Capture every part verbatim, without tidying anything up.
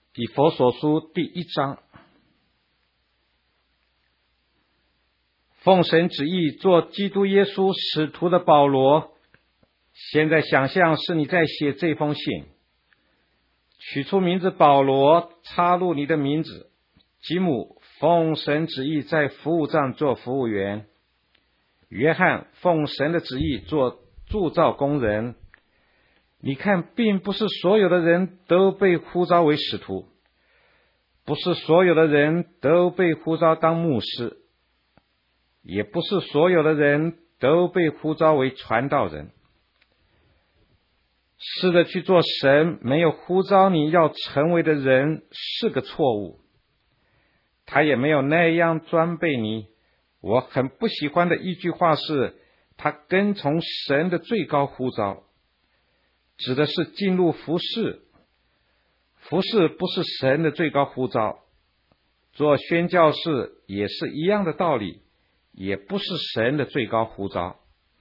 以弗所书第一章，奉神旨意做基督耶稣使徒的保罗，现在想象是你在写这封信，取出名字保罗，插入你的名字，吉姆奉神旨意在服务站做服务员，约翰奉神的旨意做铸造工人。你看，并不是所有的人都被呼召为使徒，不是所有的人都被呼召当牧师，也不是所有的人都被呼召为传道人。试着去做神没有呼召你要成为的人是个错误，他也没有那样装备你。我很不喜欢的一句话是，他跟从神的最高呼召，指的是进入服事。服事不是神的最高呼召，做宣教士也是一样的道理，也不是神的最高呼召。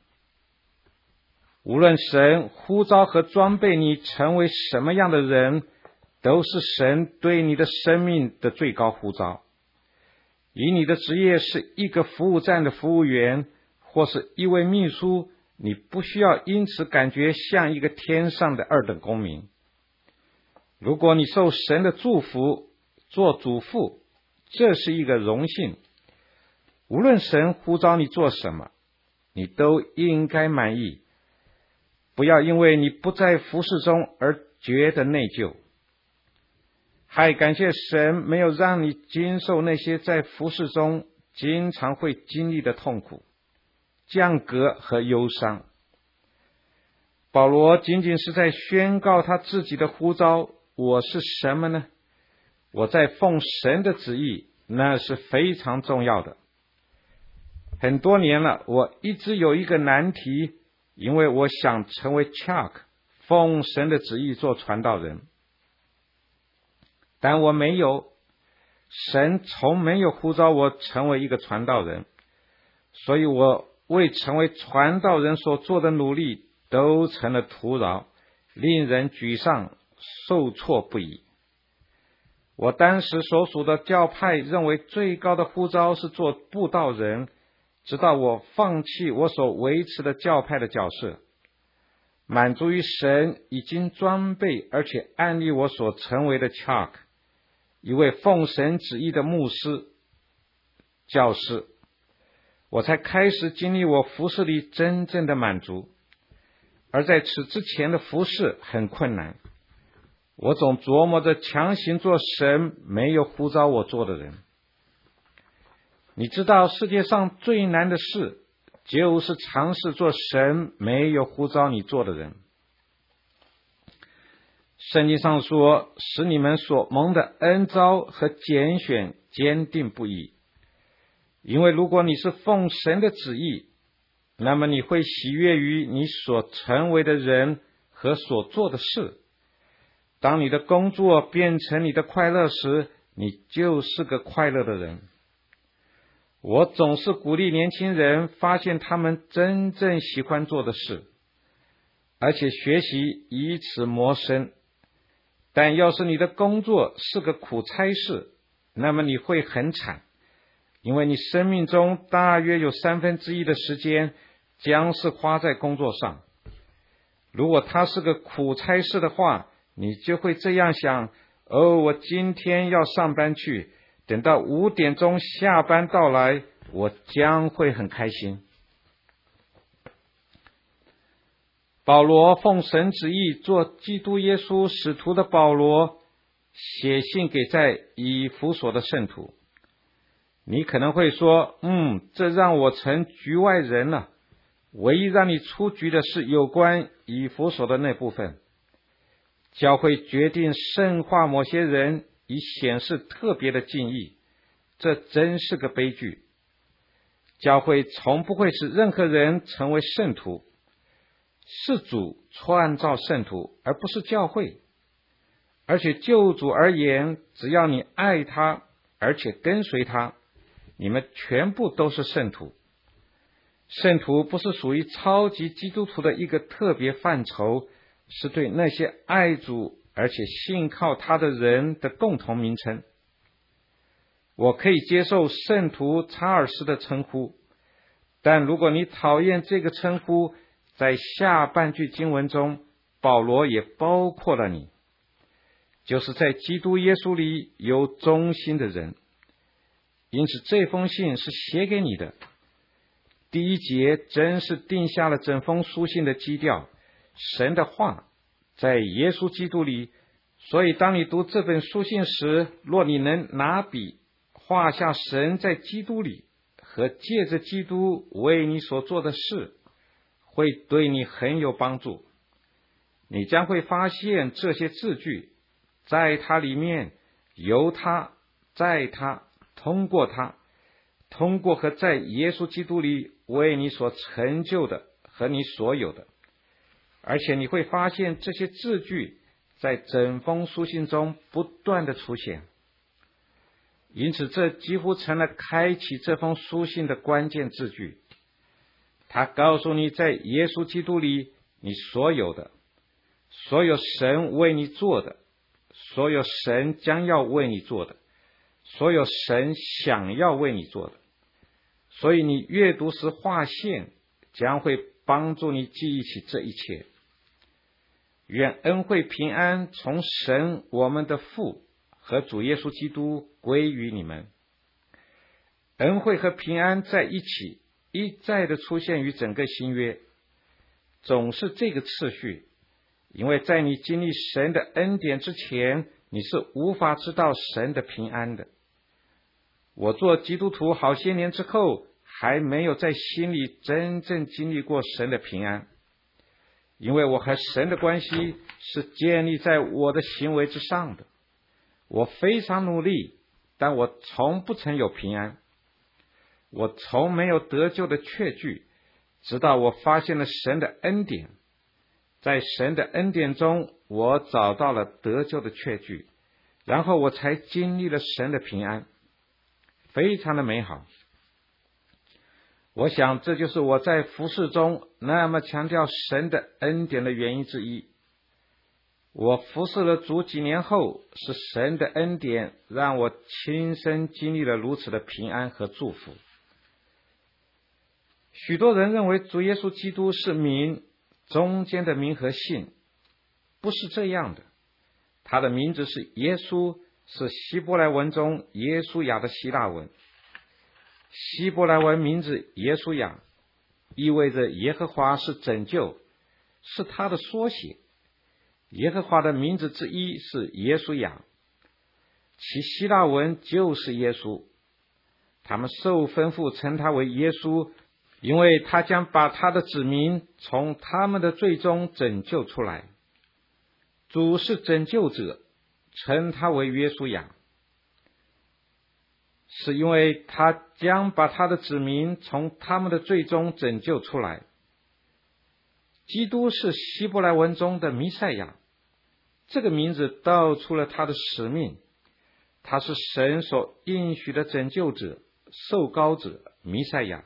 无论神呼召和装备你成为什么样的人，都是神对你的生命的最高呼召。以你的职业是一个服务站的服务员，或是一位秘书，你不需要因此感觉像一个天上的二等公民。如果你受神的祝福，做主妇，这是一个荣幸。无论神呼召你做什么，你都应该满意。不要因为你不在服事中而觉得内疚。还感谢神没有让你经受那些在服事中经常会经历的痛苦、降格和忧伤。保罗仅仅是在宣告他自己的呼召，我是什么呢？我在奉神的旨意，那是非常重要的。很多年了，我一直有一个难题，因为我想成为 Chuck， 奉神的旨意做传道人。但我没有，神从没有呼召我成为一个传道人，所以我为成为传道人所做的努力都成了徒劳，令人沮丧，受挫不已。我当时所属的教派认为最高的呼召是做布道人，直到我放弃我所维持的教派的角色，满足于神已经装备而且安立我所成为的 Chuck， 一位奉神旨意的牧师、教师，我才开始经历我服事里真正的满足。而在此之前的服事很困难，我总琢磨着强行做神没有呼召我做的人。你知道世界上最难的事，就是尝试做神没有呼召你做的人。圣经上说，使你们所蒙的恩召和拣选坚定不移。因为如果你是奉神的旨意，那么你会喜悦于你所成为的人和所做的事。当你的工作变成你的快乐时，你就是个快乐的人。我总是鼓励年轻人发现他们真正喜欢做的事，而且学习以此谋生。但要是你的工作是个苦差事，那么你会很惨，因为你生命中大约有三分之一的时间将是花在工作上。如果它是个苦差事的话，你就会这样想，哦，我今天要上班去，等到五点钟下班到来，我将会很开心。保罗奉神旨意做基督耶稣使徒的保罗，写信给在以弗所的圣徒。你可能会说，嗯，这让我成局外人了。唯一让你出局的是有关以弗所的那部分。教会决定圣化某些人，以显示特别的敬意，这真是个悲剧。教会从不会使任何人成为圣徒，是主创造圣徒，而不是教会。而且就主而言，只要你爱他，而且跟随他，你们全部都是圣徒。圣徒不是属于超级基督徒的一个特别范畴，是对那些爱主而且信靠他的人的共同名称。我可以接受圣徒查尔斯的称呼，但如果你讨厌这个称呼，在下半句经文中，保罗也包括了你，就是在基督耶稣里有忠心的人。因此这封信是写给你的。第一节真是定下了整封书信的基调，神的话在耶稣基督里。所以当你读这本书信时，若你能拿笔画下神在基督里和借着基督为你所做的事，会对你很有帮助。你将会发现这些字句在它里面，由他，在他，通过他，通过和在耶稣基督里为你所成就的和你所有的。而且你会发现这些字句在整封书信中不断的出现。因此这几乎成了开启这封书信的关键字句。他告诉你，在耶稣基督里你所有的，所有神为你做的，所有神将要为你做的，所有神想要为你做的。所以你阅读时划线，将会帮助你记忆起这一切。愿恩惠平安从神我们的父和主耶稣基督归于你们。恩惠和平安在一起一再的出现于整个新约，总是这个次序。因为在你经历神的恩典之前，你是无法知道神的平安的。我做基督徒好些年之后，还没有在心里真正经历过神的平安。因为我和神的关系是建立在我的行为之上的。我非常努力，但我从不曾有平安。我从没有得救的确据，直到我发现了神的恩典。在神的恩典中，我找到了得救的确据，然后我才经历了神的平安，非常的美好。我想这就是我在服事中那么强调神的恩典的原因之一。我服侍了主几年后，是神的恩典让我亲身经历了如此的平安和祝福。许多人认为主耶稣基督是名，中间的名和姓，不是这样的。他的名字是耶稣，是希伯来文中耶稣亚的希腊文。希伯来文名字耶稣亚意味着耶和华是拯救，是他的缩写。耶和华的名字之一是耶稣亚，其希腊文就是耶稣。他们受吩咐称他为耶稣，因为他将把他的子民从他们的罪中拯救出来。主是拯救者，称他为约书亚，是因为他将把他的子民从他们的罪中拯救出来。基督是希伯来文中的弥赛亚，这个名字道出了他的使命。他是神所应许的拯救者、受膏者、弥赛亚。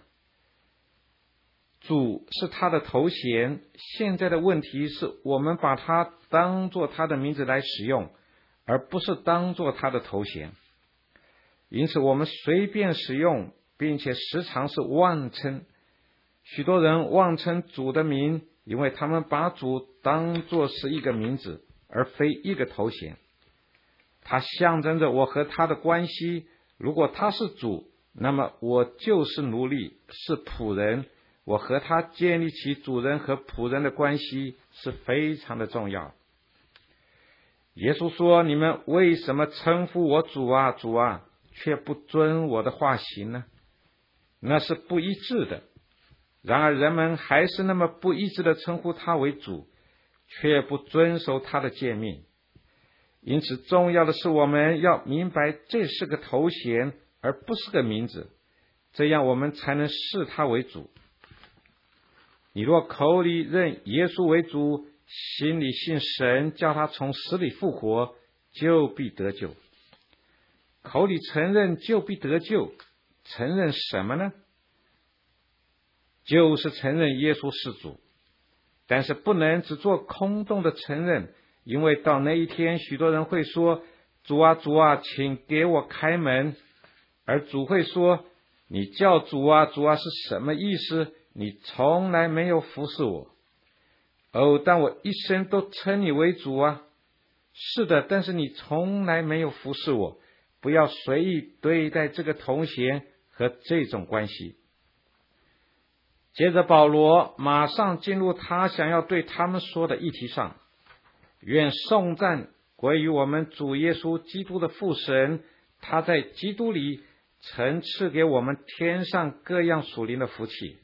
主是他的头衔，现在的问题是我们把它当作他的名字来使用，而不是当作他的头衔。因此我们随便使用，并且时常是妄称。许多人妄称主的名，因为他们把主当作是一个名字，而非一个头衔。它象征着我和他的关系。如果他是主，那么我就是奴隶，是仆人。我和他建立起主人和仆人的关系是非常的重要。耶稣说，你们为什么称呼我主啊主啊，却不遵我的话行呢？那是不一致的。然而人们还是那么不一致的称呼他为主，却不遵守他的诫命。因此重要的是我们要明白这是个头衔，而不是个名字，这样我们才能视他为主。你若口里认耶稣为主，心里信神叫他从死里复活，就必得救。口里承认就必得救，承认什么呢？就是承认耶稣是主。但是不能只做空洞的承认， 因为到那一天，许多人会说：主啊，主啊，请给我开门。而主会说：你叫主啊，主啊是什么意思？你从来没有服侍我。哦，但我一生都称你为主啊。是的，但是你从来没有服侍我。不要随意对待这个头衔和这种关系。接着保罗马上进入他想要对他们说的议题上。愿颂赞归于我们主耶稣基督的父神，他在基督里曾赐给我们天上各样属灵的福气。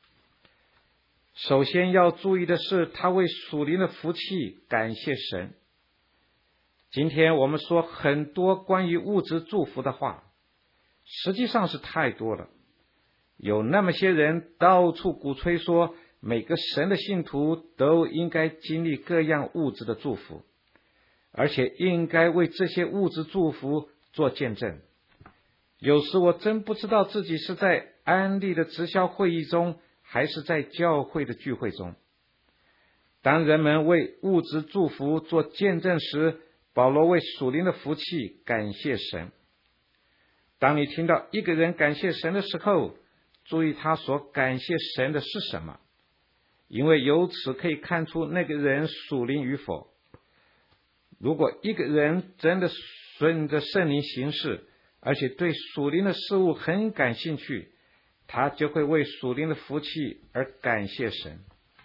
首先要注意的是，他为属灵的福气感谢神。今天我们说很多关于物质祝福的话，实际上是太多了。有那么些人到处鼓吹说，每个神的信徒都应该经历各样物质的祝福，而且应该为这些物质祝福做见证。有时我真不知道自己是在安利的直销会议中，还是在教会的聚会中。当人们为物质祝福做见证时，保罗为属灵的福气感谢神。当你听到一个人感谢神的时候，注意他所感谢神的是什么，因为由此可以看出那个人属灵与否。如果一个人真的顺着圣灵行事，而且对属灵的事物很感兴趣，他就会为属灵的福气而感谢神。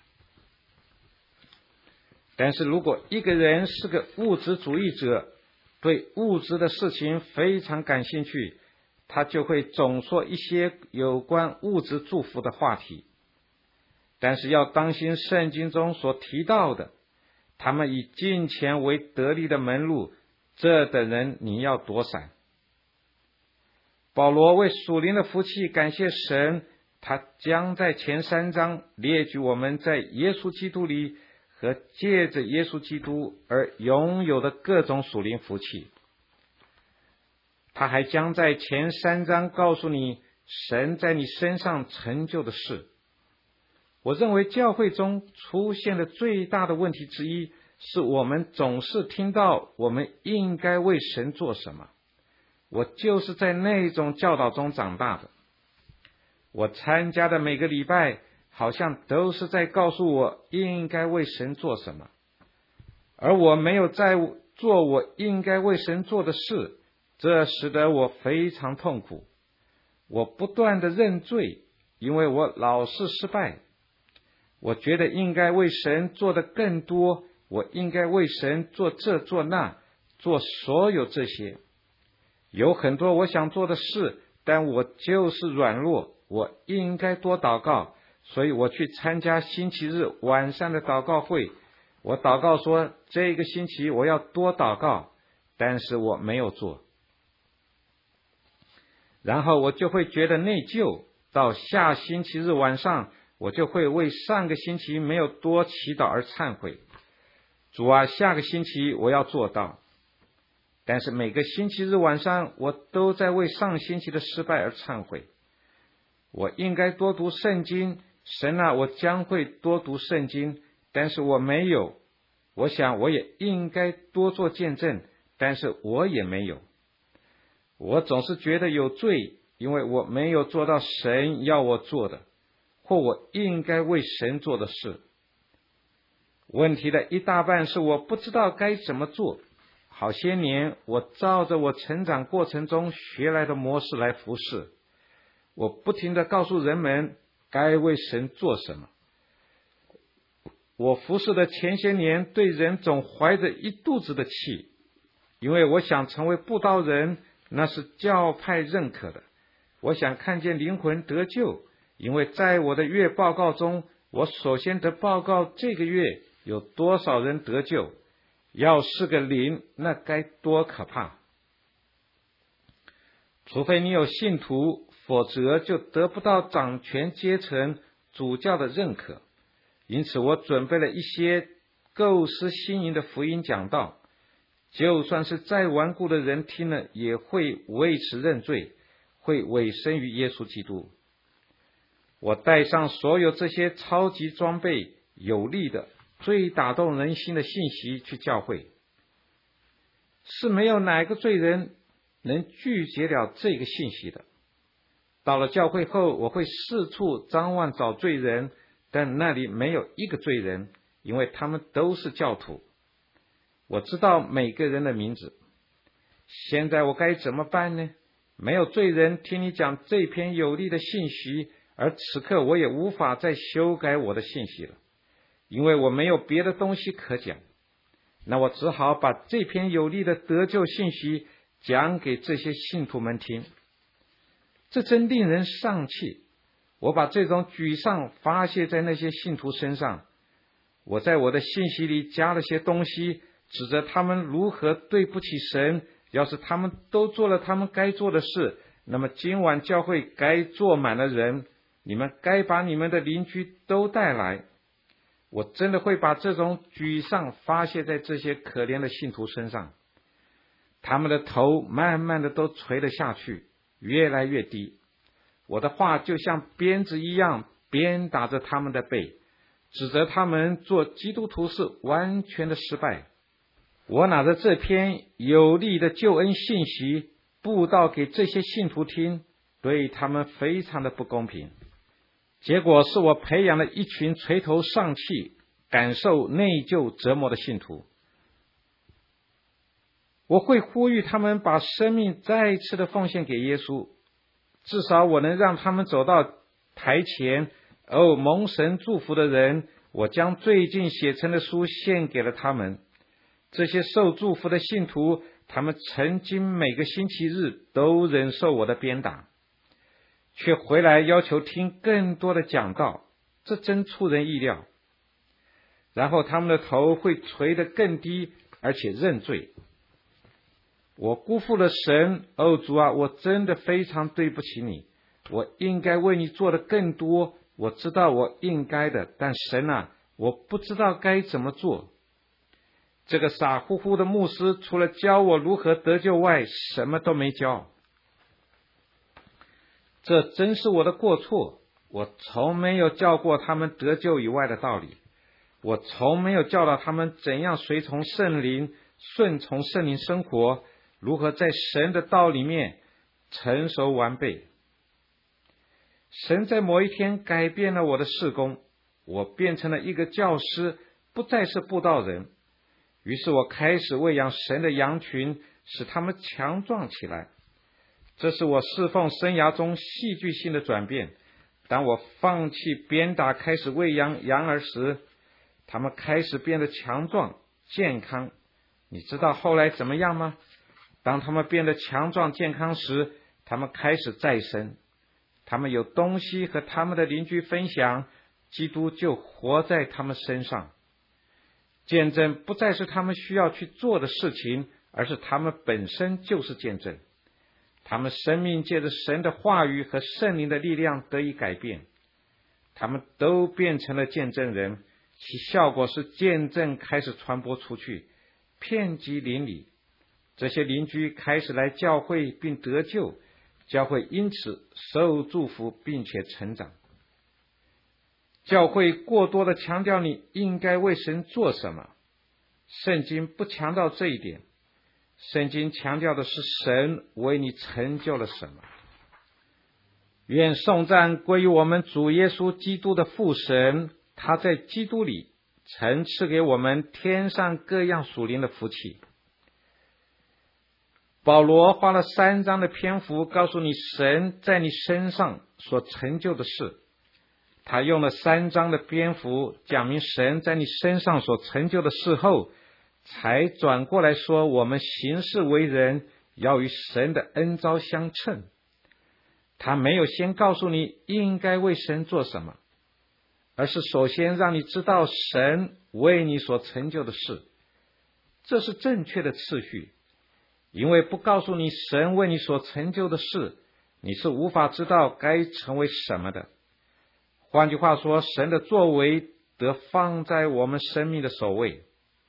但是如果一个人是个物质主义者，对物质的事情非常感兴趣，他就会总说一些有关物质祝福的话题。但是要当心圣经中所提到的，他们以金钱为得利的门路，这等人你要躲闪。保罗为属灵的福气感谢神，他将在前三章列举我们在耶稣基督里和借着耶稣基督而拥有的各种属灵福气。他还将在前三章告诉你神在你身上成就的事。我认为教会中出现的最大的问题之一，是我们总是听到我们应该为神做什么。我就是在那种教导中长大的。我参加的每个礼拜好像都是在告诉我应该为神做什么，而我没有在做我应该为神做的事，这使得我非常痛苦。我不断的认罪，因为我老是失败。我觉得应该为神做的更多，我应该为神做这做那，做所有这些。有很多我想做的事，但我就是软弱，我应该多祷告，所以我去参加星期日晚上的祷告会。我祷告说这个星期我要多祷告，但是我没有做。然后我就会觉得内疚，到下星期日晚上，我就会为上个星期没有多祈祷而忏悔。主啊，下个星期我要做到。但是每个星期日晚上，我都在为上星期的失败而忏悔。我应该多读圣经，神啊，我将会多读圣经，但是我没有。我想我也应该多做见证，但是我也没有。我总是觉得有罪，因为我没有做到神要我做的，或我应该为神做的事。问题的一大半是我不知道该怎么做。好些年，我照着我成长过程中学来的模式来服侍。我不停地告诉人们该为神做什么。我服侍的前些年，对人总怀着一肚子的气，因为我想成为布道人，那是教派认可的。我想看见灵魂得救，因为在我的月报告中，我首先得报告这个月有多少人得救。要是个零，那该多可怕！除非你有信徒，否则就得不到掌权阶层主教的认可。因此我准备了一些构思新颖的福音讲道，就算是再顽固的人听了，也会为此认罪，会委身于耶稣基督。我带上所有这些超级装备，有力的、 最打动人心的信息去教会。是没有哪个罪人能拒绝了这个信息的。到了教会后，我会四处张望找罪人，但那里没有一个罪人，因为他们都是教徒。我知道每个人的名字。现在我该怎么办呢？没有罪人听你讲这篇有力的信息，而此刻我也无法再修改我的信息了，因为我没有别的东西可讲。那我只好把这篇有力的得救信息讲给这些信徒们听。这真令人丧气。我把这种沮丧发泄在那些信徒身上。我在我的信息里加了些东西，指责他们如何对不起神。要是他们都做了他们该做的事，那么今晚教会该坐满了人，你们该把你们的邻居都带来。我真的会把这种沮丧发泄在这些可怜的信徒身上。他们的头慢慢的都垂了下去，越来越低。我的话就像鞭子一样鞭打着他们的背，指责他们做基督徒是完全的失败。我拿着这篇有力的救恩信息布道给这些信徒听，对他们非常的不公平。结果是我培养了一群垂头丧气、感受内疚折磨的信徒。我会呼吁他们把生命再次的奉献给耶稣，至少我能让他们走到台前。哦，蒙神祝福的人，我将最近写成的书献给了他们。这些受祝福的信徒，他们曾经每个星期日都忍受我的鞭打，却回来要求听更多的讲道，这真出人意料。然后他们的头会垂得更低，而且认罪。我辜负了神，哦主啊，我真的非常对不起你，我应该为你做的更多，我知道我应该的，但神啊，我不知道该怎么做。这个傻乎乎的牧师除了教我如何得救外，什么都没教。这真是我的过错，我从没有教过他们得救以外的道理，我从没有教导他们怎样随从圣灵、顺从圣灵生活，如何在神的道里面成熟完备。神在某一天改变了我的事工，我变成了一个教师，不再是布道人。于是我开始喂养神的羊群，使他们强壮起来。这是我侍奉生涯中戏剧性的转变。当我放弃鞭打，开始喂养羊儿时，他们开始变得强壮、健康。你知道后来怎么样吗？当他们变得强壮、健康时，他们开始再生。他们有东西和他们的邻居分享，基督就活在他们身上。见证不再是他们需要去做的事情，而是他们本身就是见证。他们生命借着神的话语和圣灵的力量得以改变，他们都变成了见证人，其效果是见证开始传播出去，遍及邻里。这些邻居开始来教会并得救，教会因此受祝福并且成长。教会过多的强调你应该为神做什么，圣经不强调这一点，圣经强调的是神为你成就了什么。愿颂赞归于我们主耶稣基督的父神，他在基督里曾赐给我们天上各样属灵的福气。保罗花了三章的篇幅告诉你神在你身上所成就的事，他用了三章的篇幅讲明神在你身上所成就的事后，才转过来说我们行事为人要与神的恩召相称。他没有先告诉你应该为神做什么，而是首先让你知道神为你所成就的事。这是正确的次序，因为不告诉你神为你所成就的事，你是无法知道该成为什么的。换句话说，神的作为得放在我们生命的首位。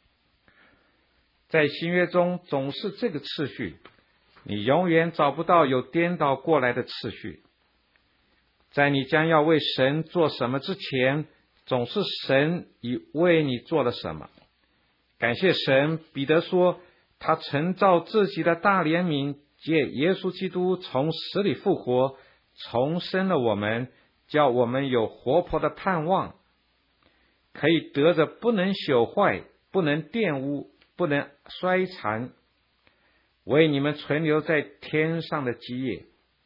在新约中总是这个次序，你永远找不到有颠倒过来的次序。在你将要为神做什么之前， 总是神已为你做了什么。感谢神，彼得说，他曾照自己的大怜悯，借耶稣基督从死里复活，重生了我们，叫我们有活泼的盼望，可以得着不能朽坏、不能玷污、不能衰残，为你们存留在天上的基业。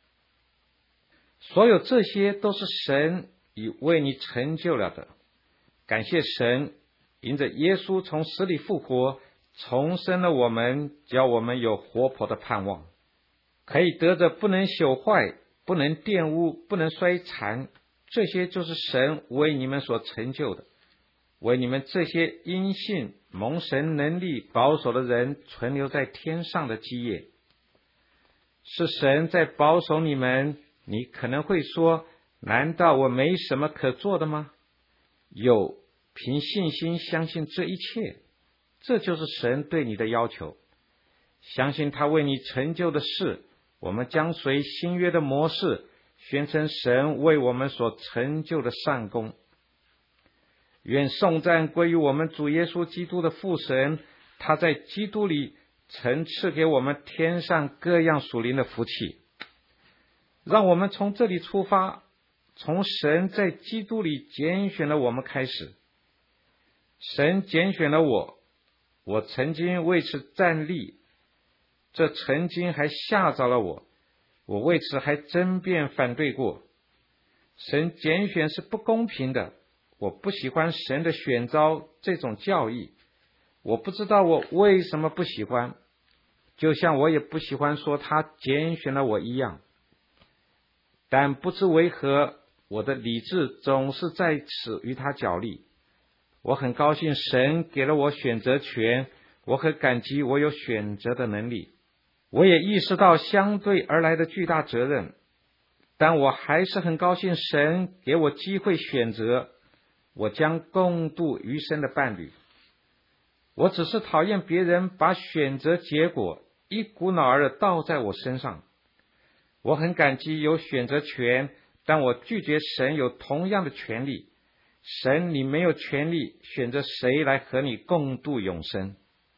所有这些都是神已为你成就了的。感谢神，因着耶稣从死里复活，重生了我们，叫我们有活泼的盼望，可以得着不能朽坏、不能玷污、不能衰残，这些就是神为你们所成就的，为你们这些因信蒙神能力保守的人存留在天上的基业。是神在保守你们。你可能会说，难道我没什么可做的吗？有，凭信心相信这一切，这就是神对你的要求。相信他为你成就的事，我们将随新约的模式宣称神为我们所成就的善功。愿颂赞归于我们主耶稣基督的父神，他在基督里曾赐给我们天上各样属灵的福气。让我们从这里出发，从神在基督里拣选了我们开始。神拣选了我，我曾经为此站立，这曾经还吓着了我，我为此还争辩反对过。神拣选是不公平的，我不喜欢神的选召这种教义，我不知道我为什么不喜欢，就像我也不喜欢说他拣选了我一样。但不知为何，我的理智总是在此与他角力。我很高兴神给了我选择权，我很感激我有选择的能力。我也意识到相对而来的巨大责任，但我还是很高兴神给我机会选择，我将共度余生的伴侣。我只是讨厌别人把选择结果一股脑儿地倒在我身上。我很感激有选择权，但我拒绝神有同样的权利。神，你没有权利选择谁来和你共度永生。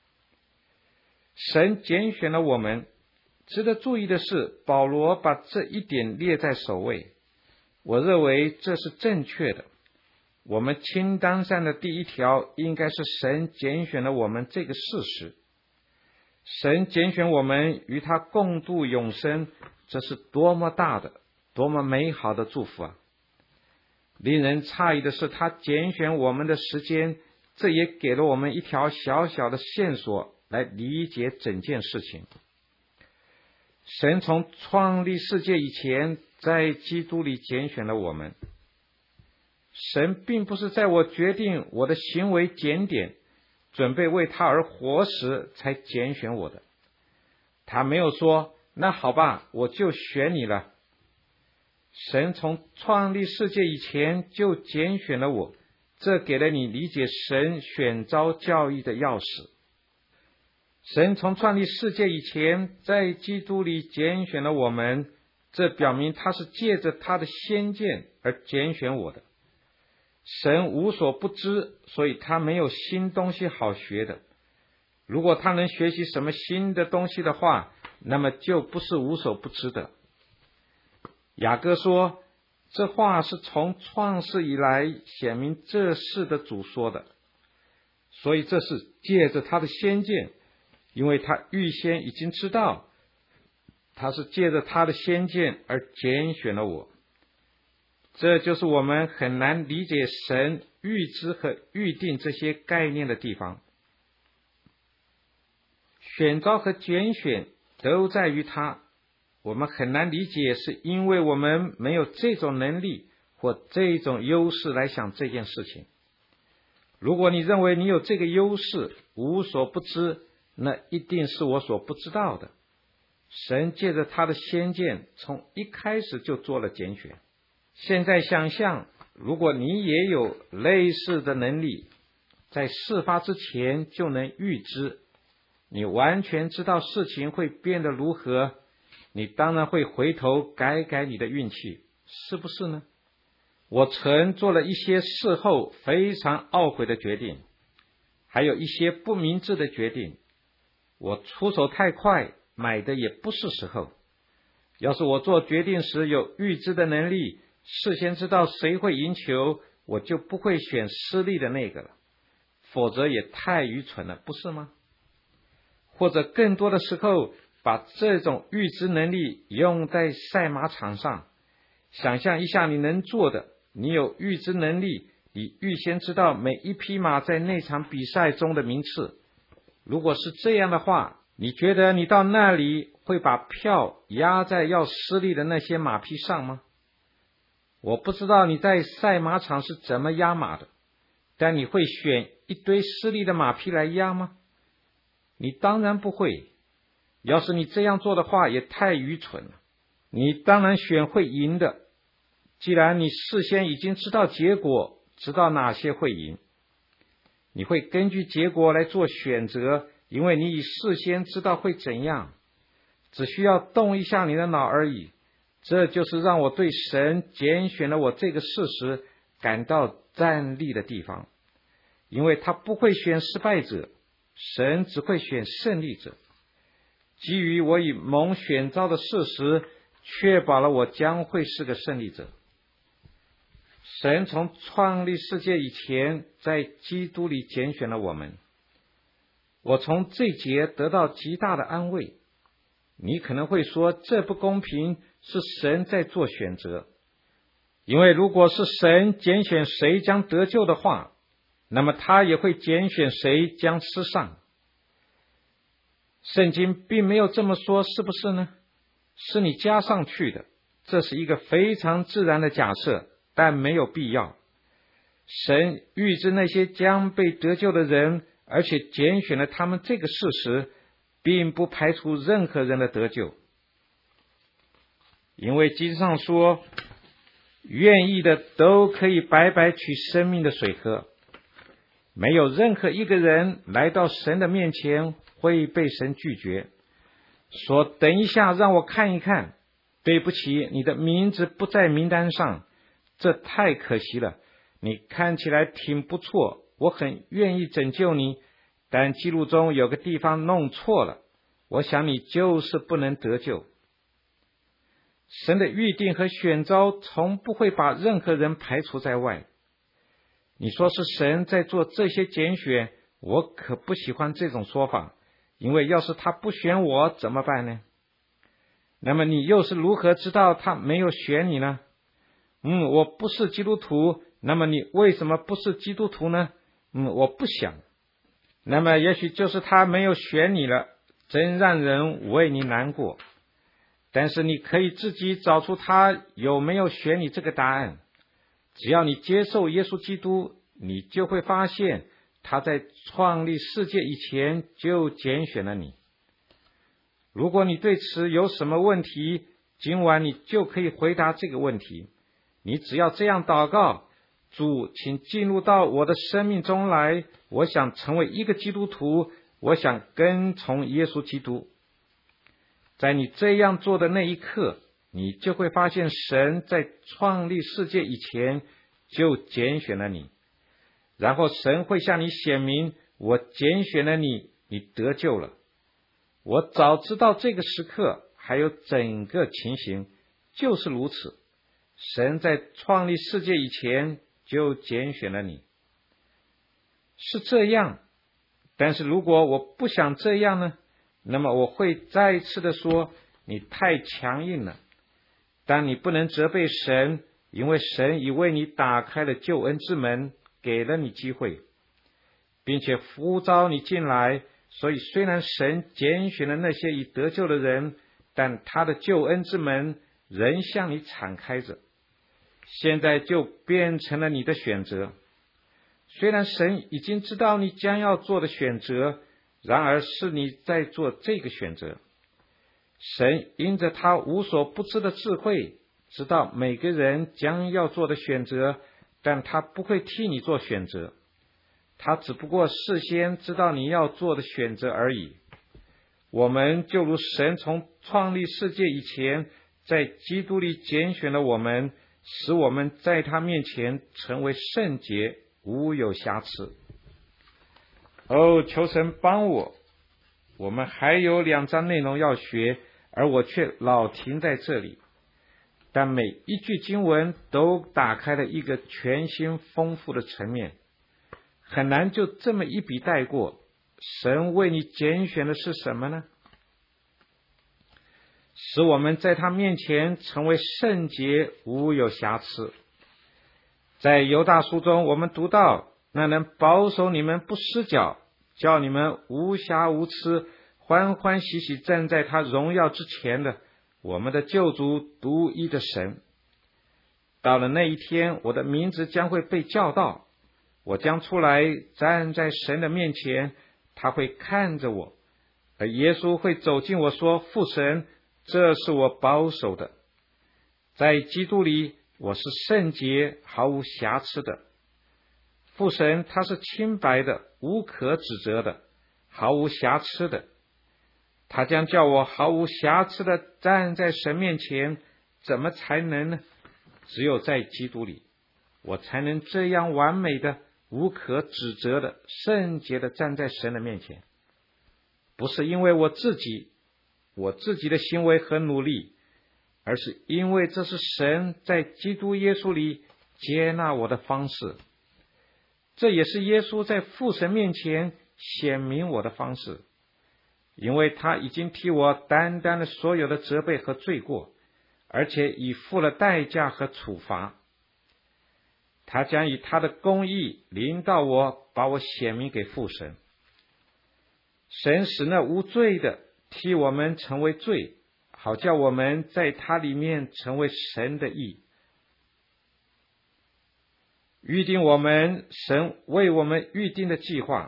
神拣选了我们。值得注意的是，保罗把这一点列在首位。我认为这是正确的。我们清单上的第一条应该是神拣选了我们这个事实。神拣选我们与他共度永生，这是多么大的、多么美好的祝福啊！令人诧异的是，他拣选我们的时间，这也给了我们一条小小的线索来理解整件事情。神从创立世界以前，在基督里拣选了我们。神并不是在我决定我的行为检点，准备为他而活时才拣选我的。他没有说，那好吧，我就选你了。神从创立世界以前就拣选了我，这给了你理解神选召教义的钥匙。神从创立世界以前，在基督里拣选了我们，这表明他是借着他的先见而拣选我的。神无所不知，所以他没有新东西好学的。如果他能学习什么新的东西的话，那么就不是无所不知的。雅各说，这话是从创世以来显明这事的主说的，所以这是借着他的先见，因为他预先已经知道，他是借着他的先见而拣选了我。这就是我们很难理解神预知和预定这些概念的地方。选召和拣选都在于他，我们很难理解，是因为我们没有这种能力或这种优势来想这件事情。如果你认为你有这个优势，无所不知，那一定是我所不知道的。神借着他的先见，从一开始就做了拣选。现在想象，如果你也有类似的能力，在事发之前就能预知，你完全知道事情会变得如何，你当然会回头改改你的运气，是不是呢？ 我曾做了一些事后非常懊悔的决定，还有一些不明智的决定。我出手太快，买的也不是时候。要是我做决定时有预知的能力，事先知道谁会赢球，我就不会选失利的那个了，否则也太愚蠢了，不是吗？或者更多的时候，把这种预知能力用在赛马场上。想象一下你能做的，你有预知能力，你预先知道每一匹马在那场比赛中的名次。如果是这样的话，你觉得你到那里会把票压在要失利的那些马匹上吗？我不知道你在赛马场是怎么压马的，但你会选一堆失利的马匹来压吗？你当然不会。要是你这样做的话，也太愚蠢了。你当然选会赢的，既然你事先已经知道结果，知道哪些会赢，你会根据结果来做选择，因为你已事先知道会怎样，只需要动一下你的脑而已。这就是让我对神拣选了我这个事实感到站立的地方，因为他不会选失败者，神只会选胜利者。基于我已蒙选召的事实，确保了我将会是个胜利者。神从创立世界以前，在基督里拣选了我们。我从这节得到极大的安慰。你可能会说，这不公平，是神在做选择。因为如果是神拣选谁将得救的话，那么他也会拣选谁将失丧。圣经并没有这么说，是不是呢？是你加上去的，这是一个非常自然的假设，但没有必要。神预知那些将被得救的人，而且拣选了他们这个事实，并不排除任何人的得救。因为经上说，愿意的都可以白白取生命的水喝。没有任何一个人来到神的面前会被神拒绝，说等一下让我看一看，对不起，你的名字不在名单上，这太可惜了，你看起来挺不错，我很愿意拯救你，但记录中有个地方弄错了，我想你就是不能得救。神的预定和选召从不会把任何人排除在外。你说是神在做这些拣选，我可不喜欢这种说法，因为要是他不选我怎么办呢？那么你又是如何知道他没有选你呢？嗯，我不是基督徒，那么你为什么不是基督徒呢？嗯，我不想。那么也许就是他没有选你了，真让人为你难过。但是你可以自己找出他有没有选你这个答案。只要你接受耶稣基督，你就会发现他在创立世界以前就拣选了你。如果你对此有什么问题，今晚你就可以回答这个问题。你只要这样祷告：主，请进入到我的生命中来，我想成为一个基督徒，我想跟从耶稣基督。在你这样做的那一刻，你就会发现神在创立世界以前就拣选了你，然后神会向你显明，我拣选了你，你得救了。我早知道这个时刻还有整个情形就是如此，神在创立世界以前就拣选了你。是这样，但是如果我不想这样呢？那么我会再一次的说，你太强硬了。但你不能责备神，因为神已为你打开了救恩之门，给了你机会，并且呼召你进来。所以虽然神拣选了那些已得救的人，但他的救恩之门仍向你敞开着，现在就变成了你的选择。虽然神已经知道你将要做的选择，然而是你在做这个选择。神因着他无所不知的智慧，知道每个人将要做的选择，但他不会替你做选择，他只不过事先知道你要做的选择而已。我们就如神从创立世界以前，在基督里拣选了我们， 使我们在他面前成为圣洁，无有瑕疵。哦，求神帮我，我们还有两章内容要学，而我却老停在这里。但每一句经文都打开了一个全新丰富的层面，很难就这么一笔带过。神为你拣选的是什么呢？使我们在他面前成为圣洁，无有瑕疵。在犹大书中，我们读到，那能保守你们不失脚，叫你们无瑕无疵，欢欢喜喜站在他荣耀之前的，我们的救主独一的神。到了那一天，我的名字将会被叫到，我将出来站在神的面前，他会看着我，而耶稣会走近我说，父神，这是我保守的。在基督里，我是圣洁，毫无瑕疵的。父神他是清白的，无可指责的，毫无瑕疵的。他将叫我毫无瑕疵的站在神面前，怎么才能呢？只有在基督里，我才能这样完美的、无可指责的、圣洁的站在神的面前。不是因为我自己我自己的行为和努力，而是因为这是神在基督耶稣里接纳我的方式。这也是耶稣在父神面前显明我的方式，因为他已经替我担当了所有的责备和罪过，而且已付了代价和处罚。他将以他的公义临到我，把我显明给父神。神使那无罪的替我们成为罪，好叫我们在他里面成为神的义。预定我们神为我们预定的计划，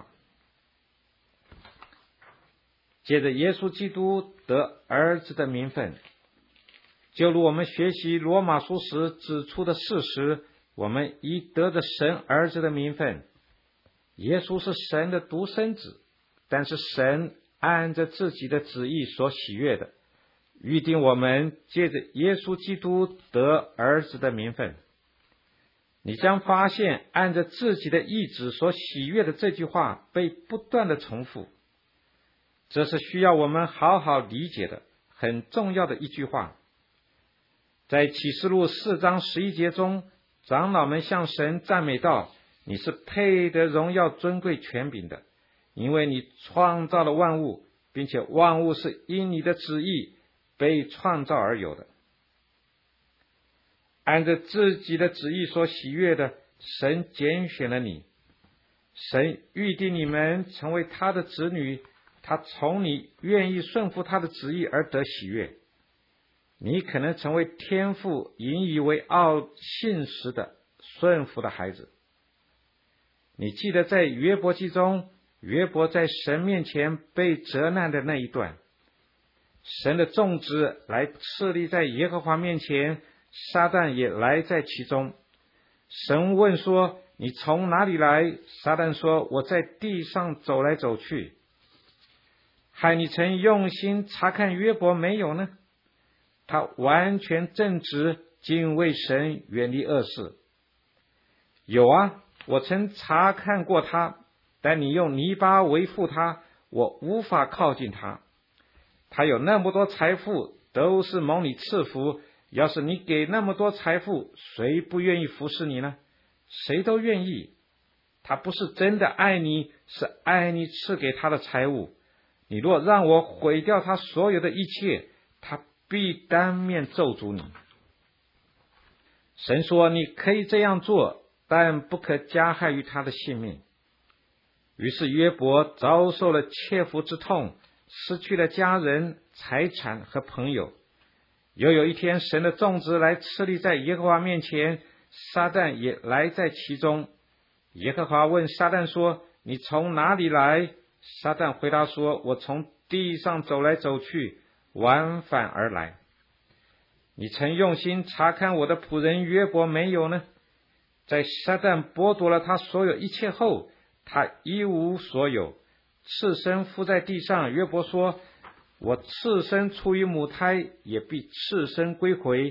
借着耶稣基督得儿子的名分，就如我们学习罗马书时指出的事实，我们已得着神儿子的名分。耶稣是神的独生子，但是神按着自己的旨意所喜悦的，预定我们借着耶稣基督得儿子的名分。你将发现按着自己的意志所喜悦的这句话被不断的重复，这是需要我们好好理解的很重要的一句话。在启示录四章十一节中，长老们向神赞美道，你是配得荣耀尊贵权柄的，因为你创造了万物，并且万物是因你的旨意被创造而有的。按着自己的旨意所喜悦的，神拣选了你，神预定你们成为他的子女，他从你愿意顺服他的旨意而得喜悦。你可能成为天父引以为傲信实的顺服的孩子。你记得在约伯记中，约伯在神面前被责难的那一段，神的众子来侍立在耶和华面前，撒旦也来在其中。神问说，你从哪里来？撒旦说，我在地上走来走去。害你曾用心查看约伯没有呢？他完全正直，敬畏神，远离恶事。有啊，我曾查看过他，但你用泥巴为负他，我无法靠近他。他有那么多财富，都是蒙你赐福，要是你给那么多财富，谁不愿意服侍你呢？谁都愿意。他不是真的爱你，是爱你赐给他的财物。你若让我毁掉他所有的一切，他必当面咒诅你。神说，你可以这样做，但不可加害于他的性命。于是约伯遭受了切肤之痛，失去了家人、财产和朋友。又有一天，神的众子来侍立在耶和华面前，撒旦也来在其中。耶和华问撒旦说，你从哪里来？撒旦回答说，我从地上走来走去，往返而来。你曾用心查看我的仆人约伯没有呢？在撒旦剥夺了他所有一切后，他一无所有，赤身伏在地上。约伯说，我赤身出于母胎，也必赤身归回，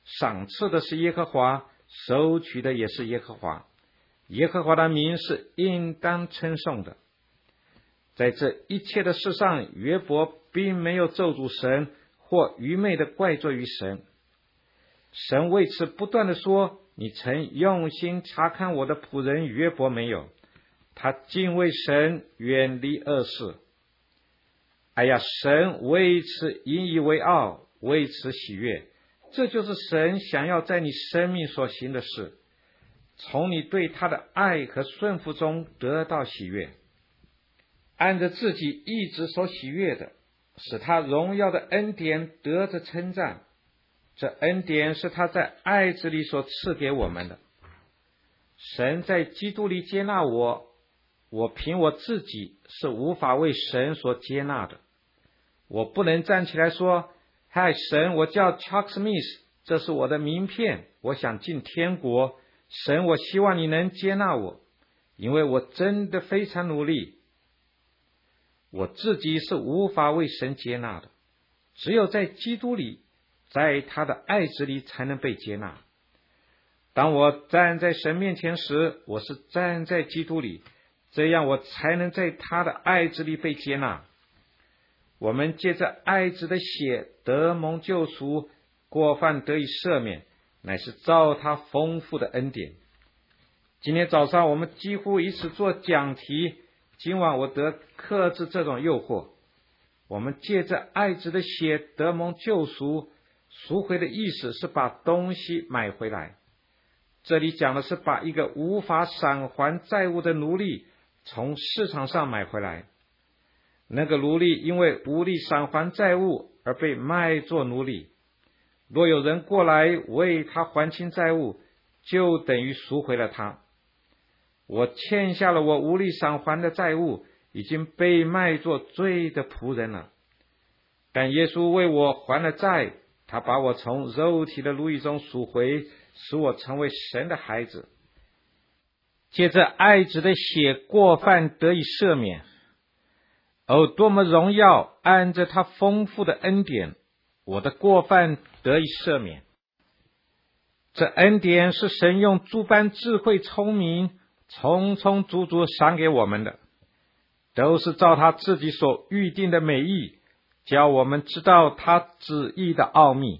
赏赐的是耶和华，收取的也是耶和华。耶和华的名是应当称颂的。在这一切的事上，约伯并没有咒诅神，或愚昧的怪罪于神。神为此不断的说，你曾用心查看我的仆人约伯没有？他敬畏神，远离恶事。哎呀，神为此引以为傲，为此喜悦。这就是神想要在你生命所行的事，从你对他的爱和顺服中得到喜悦。按着自己意志所喜悦的，使他荣耀的恩典得着称赞。这恩典是他在爱子里所赐给我们的。神在基督里接纳我，我凭我自己是无法为神所接纳的。我不能站起来说，嗨，神，我叫 Chuck Smith， 这是我的名片，我想进天国。神，我希望你能接纳我，因为我真的非常努力。我自己是无法为神接纳的，只有在基督里，在他的爱子里才能被接纳。当我站在神面前时，我是站在基督里，这样我才能在他的爱子里被接纳。我们借着爱子的血得蒙救赎，过犯得以赦免，乃是照他丰富的恩典。今天早上我们几乎以此做讲题，今晚我得克制这种诱惑。我们借着爱子的血得蒙救赎，赎回的意思是把东西买回来。这里讲的是把一个无法偿还债务的奴隶从市场上买回来。那个奴隶因为无力偿还债务而被卖作奴隶，若有人过来为他还清债务，就等于赎回了他。我欠下了我无力偿还的债务，已经被卖作罪的仆人了。但耶稣为我还了债，他把我从肉体的奴役中赎回，使我成为神的孩子。借着爱子的血，过犯得以赦免。哦，多么荣耀！按着他丰富的恩典，我的过犯得以赦免。这恩典是神用诸般智慧聪明充充足足赏给我们的，都是照他自己所预定的美意，叫我们知道他旨意的奥秘。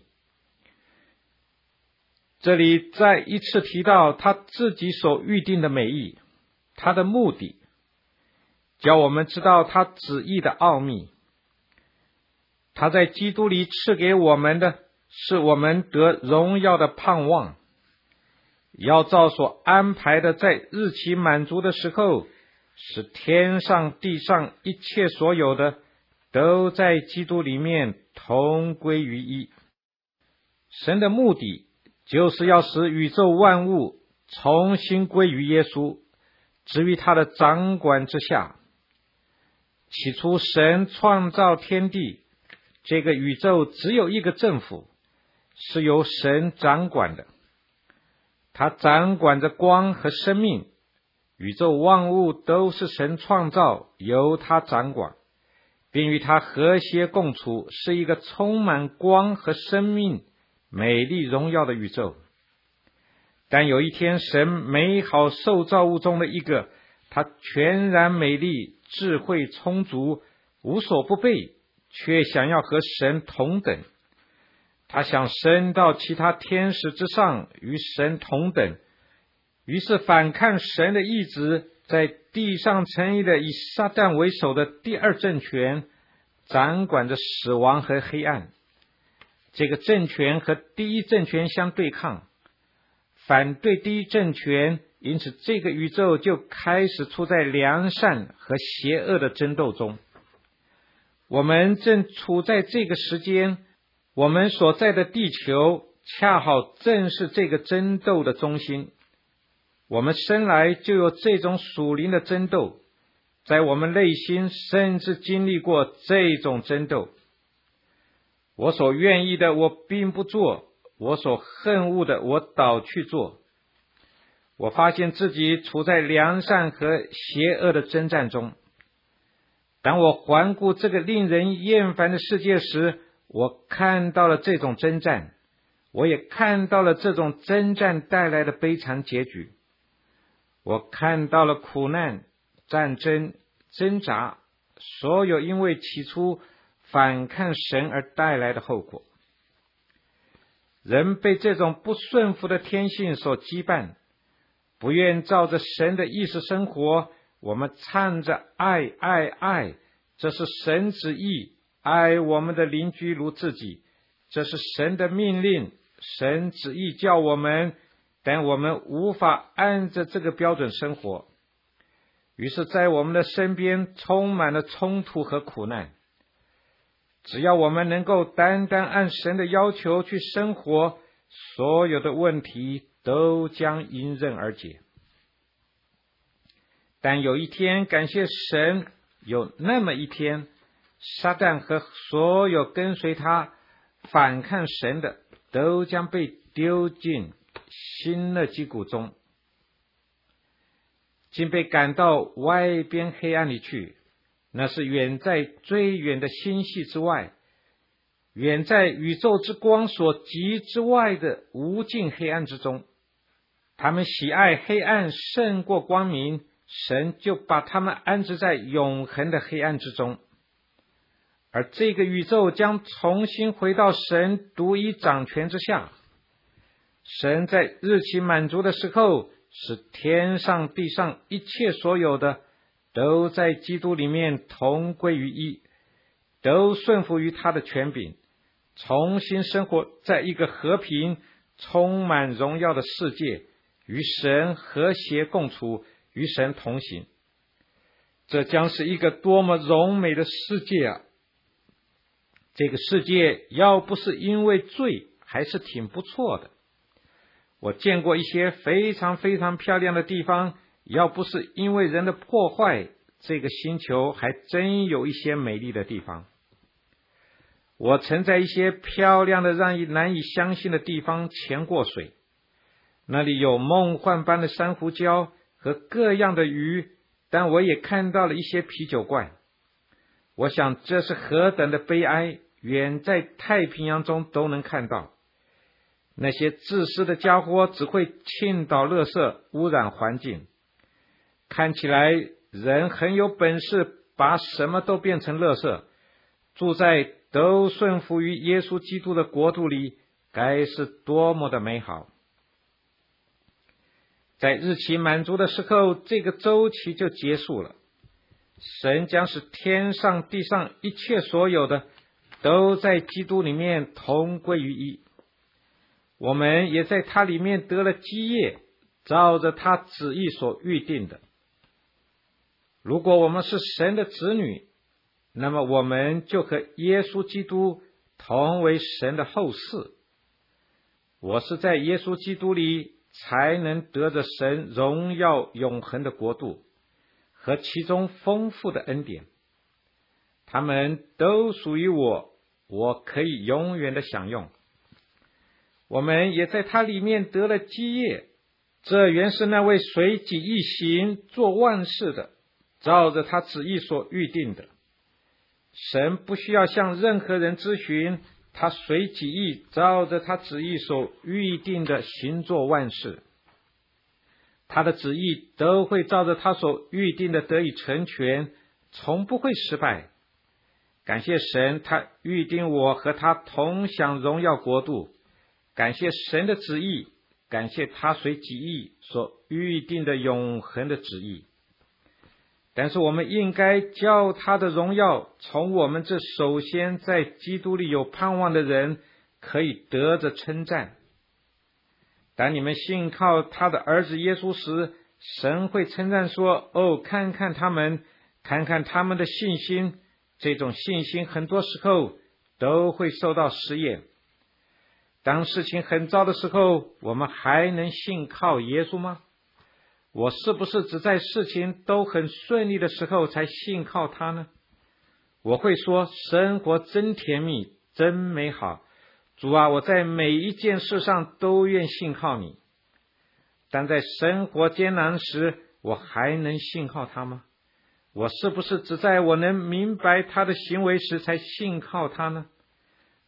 这里再一次提到他自己所预定的美意，他的目的，叫我们知道他旨意的奥秘。他在基督里赐给我们的，是我们得荣耀的盼望，要照所安排的，在日期满足的时候，使天上地上一切所有的，都在基督里面同归于一。神的目的就是要使宇宙万物重新归于耶稣，置于他的掌管之下。起初神创造天地，这个宇宙只有一个政府，是由神掌管的。他掌管着光和生命，宇宙万物都是神创造，由他掌管，并与他和谐共处，是一个充满光和生命、美丽荣耀的宇宙。但有一天，神美好受造物中的一个，他全然美丽，智慧充足，无所不备，却想要和神同等。他想升到其他天使之上，与神同等，于是反抗神的意志，在地上成立了以撒旦为首的第二政权，掌管着死亡和黑暗。这个政权和第一政权相对抗，反对第一政权，因此这个宇宙就开始处在良善和邪恶的争斗中。我们正处在这个时间，我们所在的地球恰好正是这个争斗的中心。我们生来就有这种属灵的争斗，在我们内心甚至经历过这种争斗。我所愿意的我并不做，我所恨恶的我倒去做。我发现自己处在良善和邪恶的征战中。当我环顾这个令人厌烦的世界时，我看到了这种征战。 我也看到了这种征战带来的悲惨结局。我看到了苦难、战争、挣扎，所有因为起初反抗神而带来的后果。人被这种不顺服的天性所羁绊，不愿照着神的意思生活。我们唱着爱爱爱，这是神旨意，爱我们的邻居如自己，这是神的命令，神旨意叫我们，但我们无法按着这个标准生活。于是在我们的身边充满了冲突和苦难。只要我们能够单单按神的要求去生活，所有的问题都将迎刃而解。但有一天，感谢神，有那么一天，撒旦和所有跟随他反抗神的都将被丢进新的击谷中，竟被赶到外边黑暗里去，那是远在最远的星系之外，远在宇宙之光所及之外的无尽黑暗之中。他们喜爱黑暗胜过光明，神就把他们安置在永恒的黑暗之中，而这个宇宙将重新回到神独一掌权之下。神在日期满足的时候，使天上地上一切所有的都在基督里面同归于一，都顺服于他的权柄，重新生活在一个和平充满荣耀的世界，与神和谐共处，与神同行。这将是一个多么荣美的世界啊！这个世界要不是因为罪，还是挺不错的。我见过一些非常非常漂亮的地方，要不是因为人的破坏，这个星球还真有一些美丽的地方。我曾在一些漂亮的让人难以相信的地方潜过水，那里有梦幻般的珊瑚礁和各样的鱼，但我也看到了一些啤酒罐。我想这是何等的悲哀，远在太平洋中都能看到。那些自私的家伙只会倾倒垃圾，污染环境。看起来人很有本事，把什么都变成垃圾，住在都顺服于耶稣基督的国度里，该是多么的美好。在日期满足的时候，这个周期就结束了。神将使天上地上一切所有的都在基督里面同归于一。我们也在他里面得了基业，照着他旨意所预定的。如果我们是神的子女，那么我们就和耶稣基督同为神的后嗣。我是在耶稣基督里才能得着神荣耀永恒的国度和其中丰富的恩典。他们都属于我，我可以永远的享用。我们也在他里面得了基业，这原是那位随己意行做万事的，照着他旨意所预定的。神不需要向任何人咨询，他随己意照着他旨意所预定的行做万事。他的旨意都会照着他所预定的得以成全，从不会失败。感谢神，他预定我和他同享荣耀国度。感谢神的旨意，感谢他随己意所预定的永恒的旨意。但是我们应该叫他的荣耀从我们这首先在基督里有盼望的人可以得着称赞。当你们信靠他的儿子耶稣时，神会称赞说，哦，看看他们，看看他们的信心。这种信心很多时候都会受到试验。当事情很糟的时候，我们还能信靠耶稣吗？我是不是只在事情都很顺利的时候才信靠他呢？我会说，生活真甜蜜，真美好。主啊，我在每一件事上都愿信靠你。但在生活艰难时，我还能信靠他吗？我是不是只在我能明白他的行为时才信靠他呢？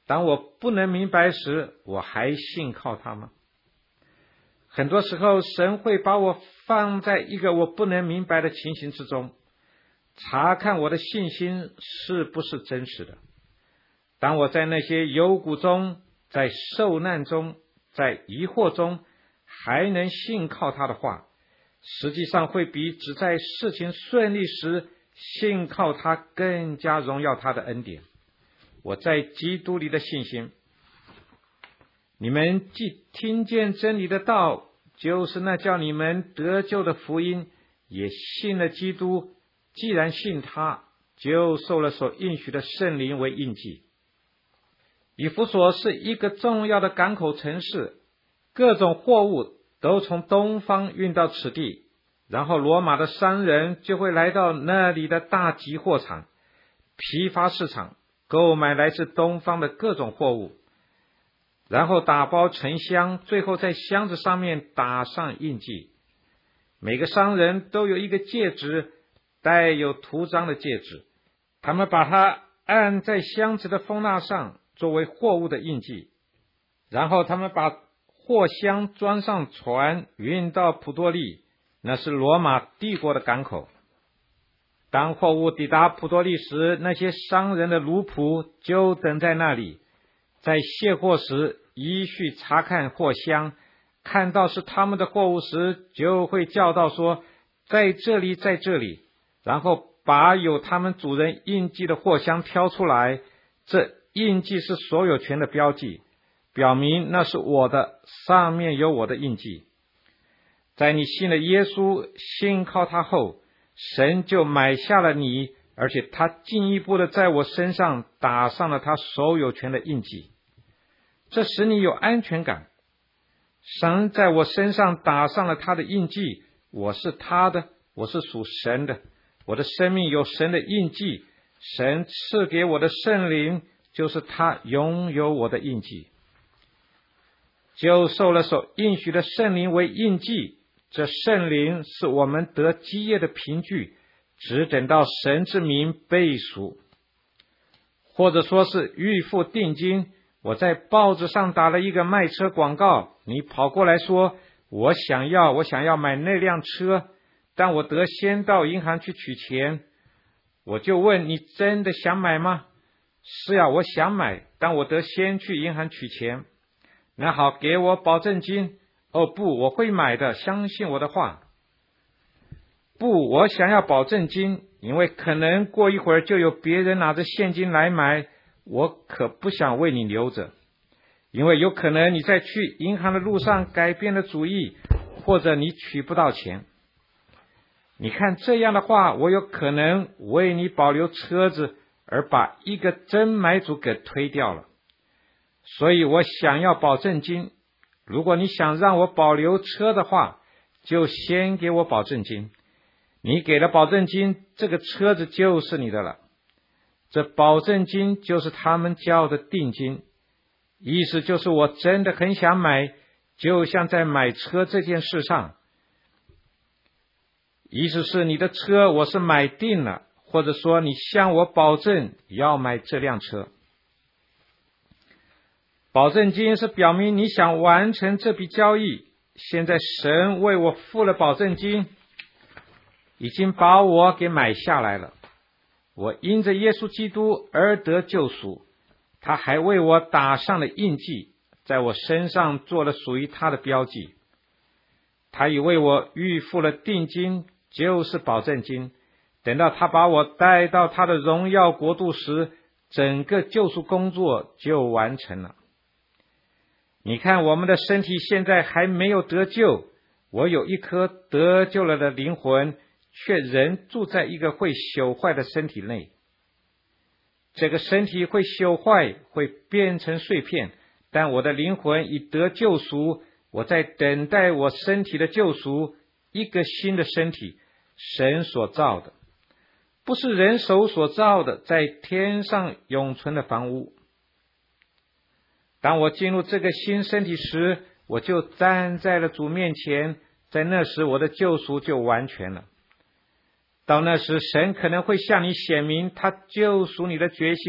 当我不能明白时，我还信靠他吗？很多时候，神会把我放在一个我不能明白的情形之中，查看我的信心是不是真实的。当我在那些幽谷中，在受难中，在疑惑中，还能信靠他的话，实际上会比只在事情顺利时信靠他更加荣耀他的恩典。我在基督里的信心，你们既听见真理的道，就是那叫你们得救的福音，也信了基督，既然信他，就受了所应许的圣灵为印记。以弗所是一个重要的港口城市，各种货物都从东方运到此地，然后罗马的商人就会来到那里的大集货场、批发市场，购买来自东方的各种货物，然后打包成箱，最后在箱子上面打上印记。每个商人都有一个戒指，带有图章的戒指，他们把它按在箱子的封纳上，作为货物的印记。然后他们把货箱装上船，运到普多利，那是罗马帝国的港口。当货物抵达普多利时，那些商人的奴仆就等在那里，在卸货时依序查看货箱，看到是他们的货物时，就会叫道说，在这里，在这里，然后把有他们主人印记的货箱挑出来。这印记是所有权的标记，表明那是我的，上面有我的印记。在你信了耶稣，信靠他后，神就买下了你，而且他进一步的在我身上打上了他所有权的印记，这使你有安全感。神在我身上打上了他的印记，我是他的，我是属神的，我的生命有神的印记，神赐给我的圣灵就是他拥有我的印记，就受了所应许的圣灵为印记。这圣灵是我们得基业的凭据，只等到神之名背赎，或者说是预付定金。我在报纸上打了一个卖车广告，你跑过来说，我想要我想要买那辆车，但我得先到银行去取钱。我就问，你真的想买吗？是啊，我想买，但我得先去银行取钱。那好，给我保证金。哦不，我会买的，相信我的话。不，我想要保证金，因为可能过一会儿就有别人拿着现金来买，我可不想为你留着，因为有可能你在去银行的路上改变了主意，或者你取不到钱。你看这样的话，我有可能为你保留车子，而把一个真买主给推掉了。所以我想要保证金。如果你想让我保留车的话，就先给我保证金。你给了保证金，这个车子就是你的了。这保证金就是他们交的定金，意思就是我真的很想买，就像在买车这件事上。意思是你的车我是买定了，或者说你向我保证要买这辆车。保证金是表明你想完成这笔交易，现在神为我付了保证金，已经把我给买下来了。我因着耶稣基督而得救赎，他还为我打上了印记，在我身上做了属于他的标记。他已为我预付了定金，就是保证金。等到他把我带到他的荣耀国度时，整个救赎工作就完成了。你看，我们的身体现在还没有得救，我有一颗得救了的灵魂，却仍住在一个会朽坏的身体内。这个身体会朽坏，会变成碎片，但我的灵魂已得救赎，我在等待我身体的救赎，一个新的身体，神所造的，不是人手所造的，在天上永存的房屋。当我进入这个新身体时，我就站在了主面前，在那时我的救赎就完全了。到那时，神可能会向你显明他救赎你的决心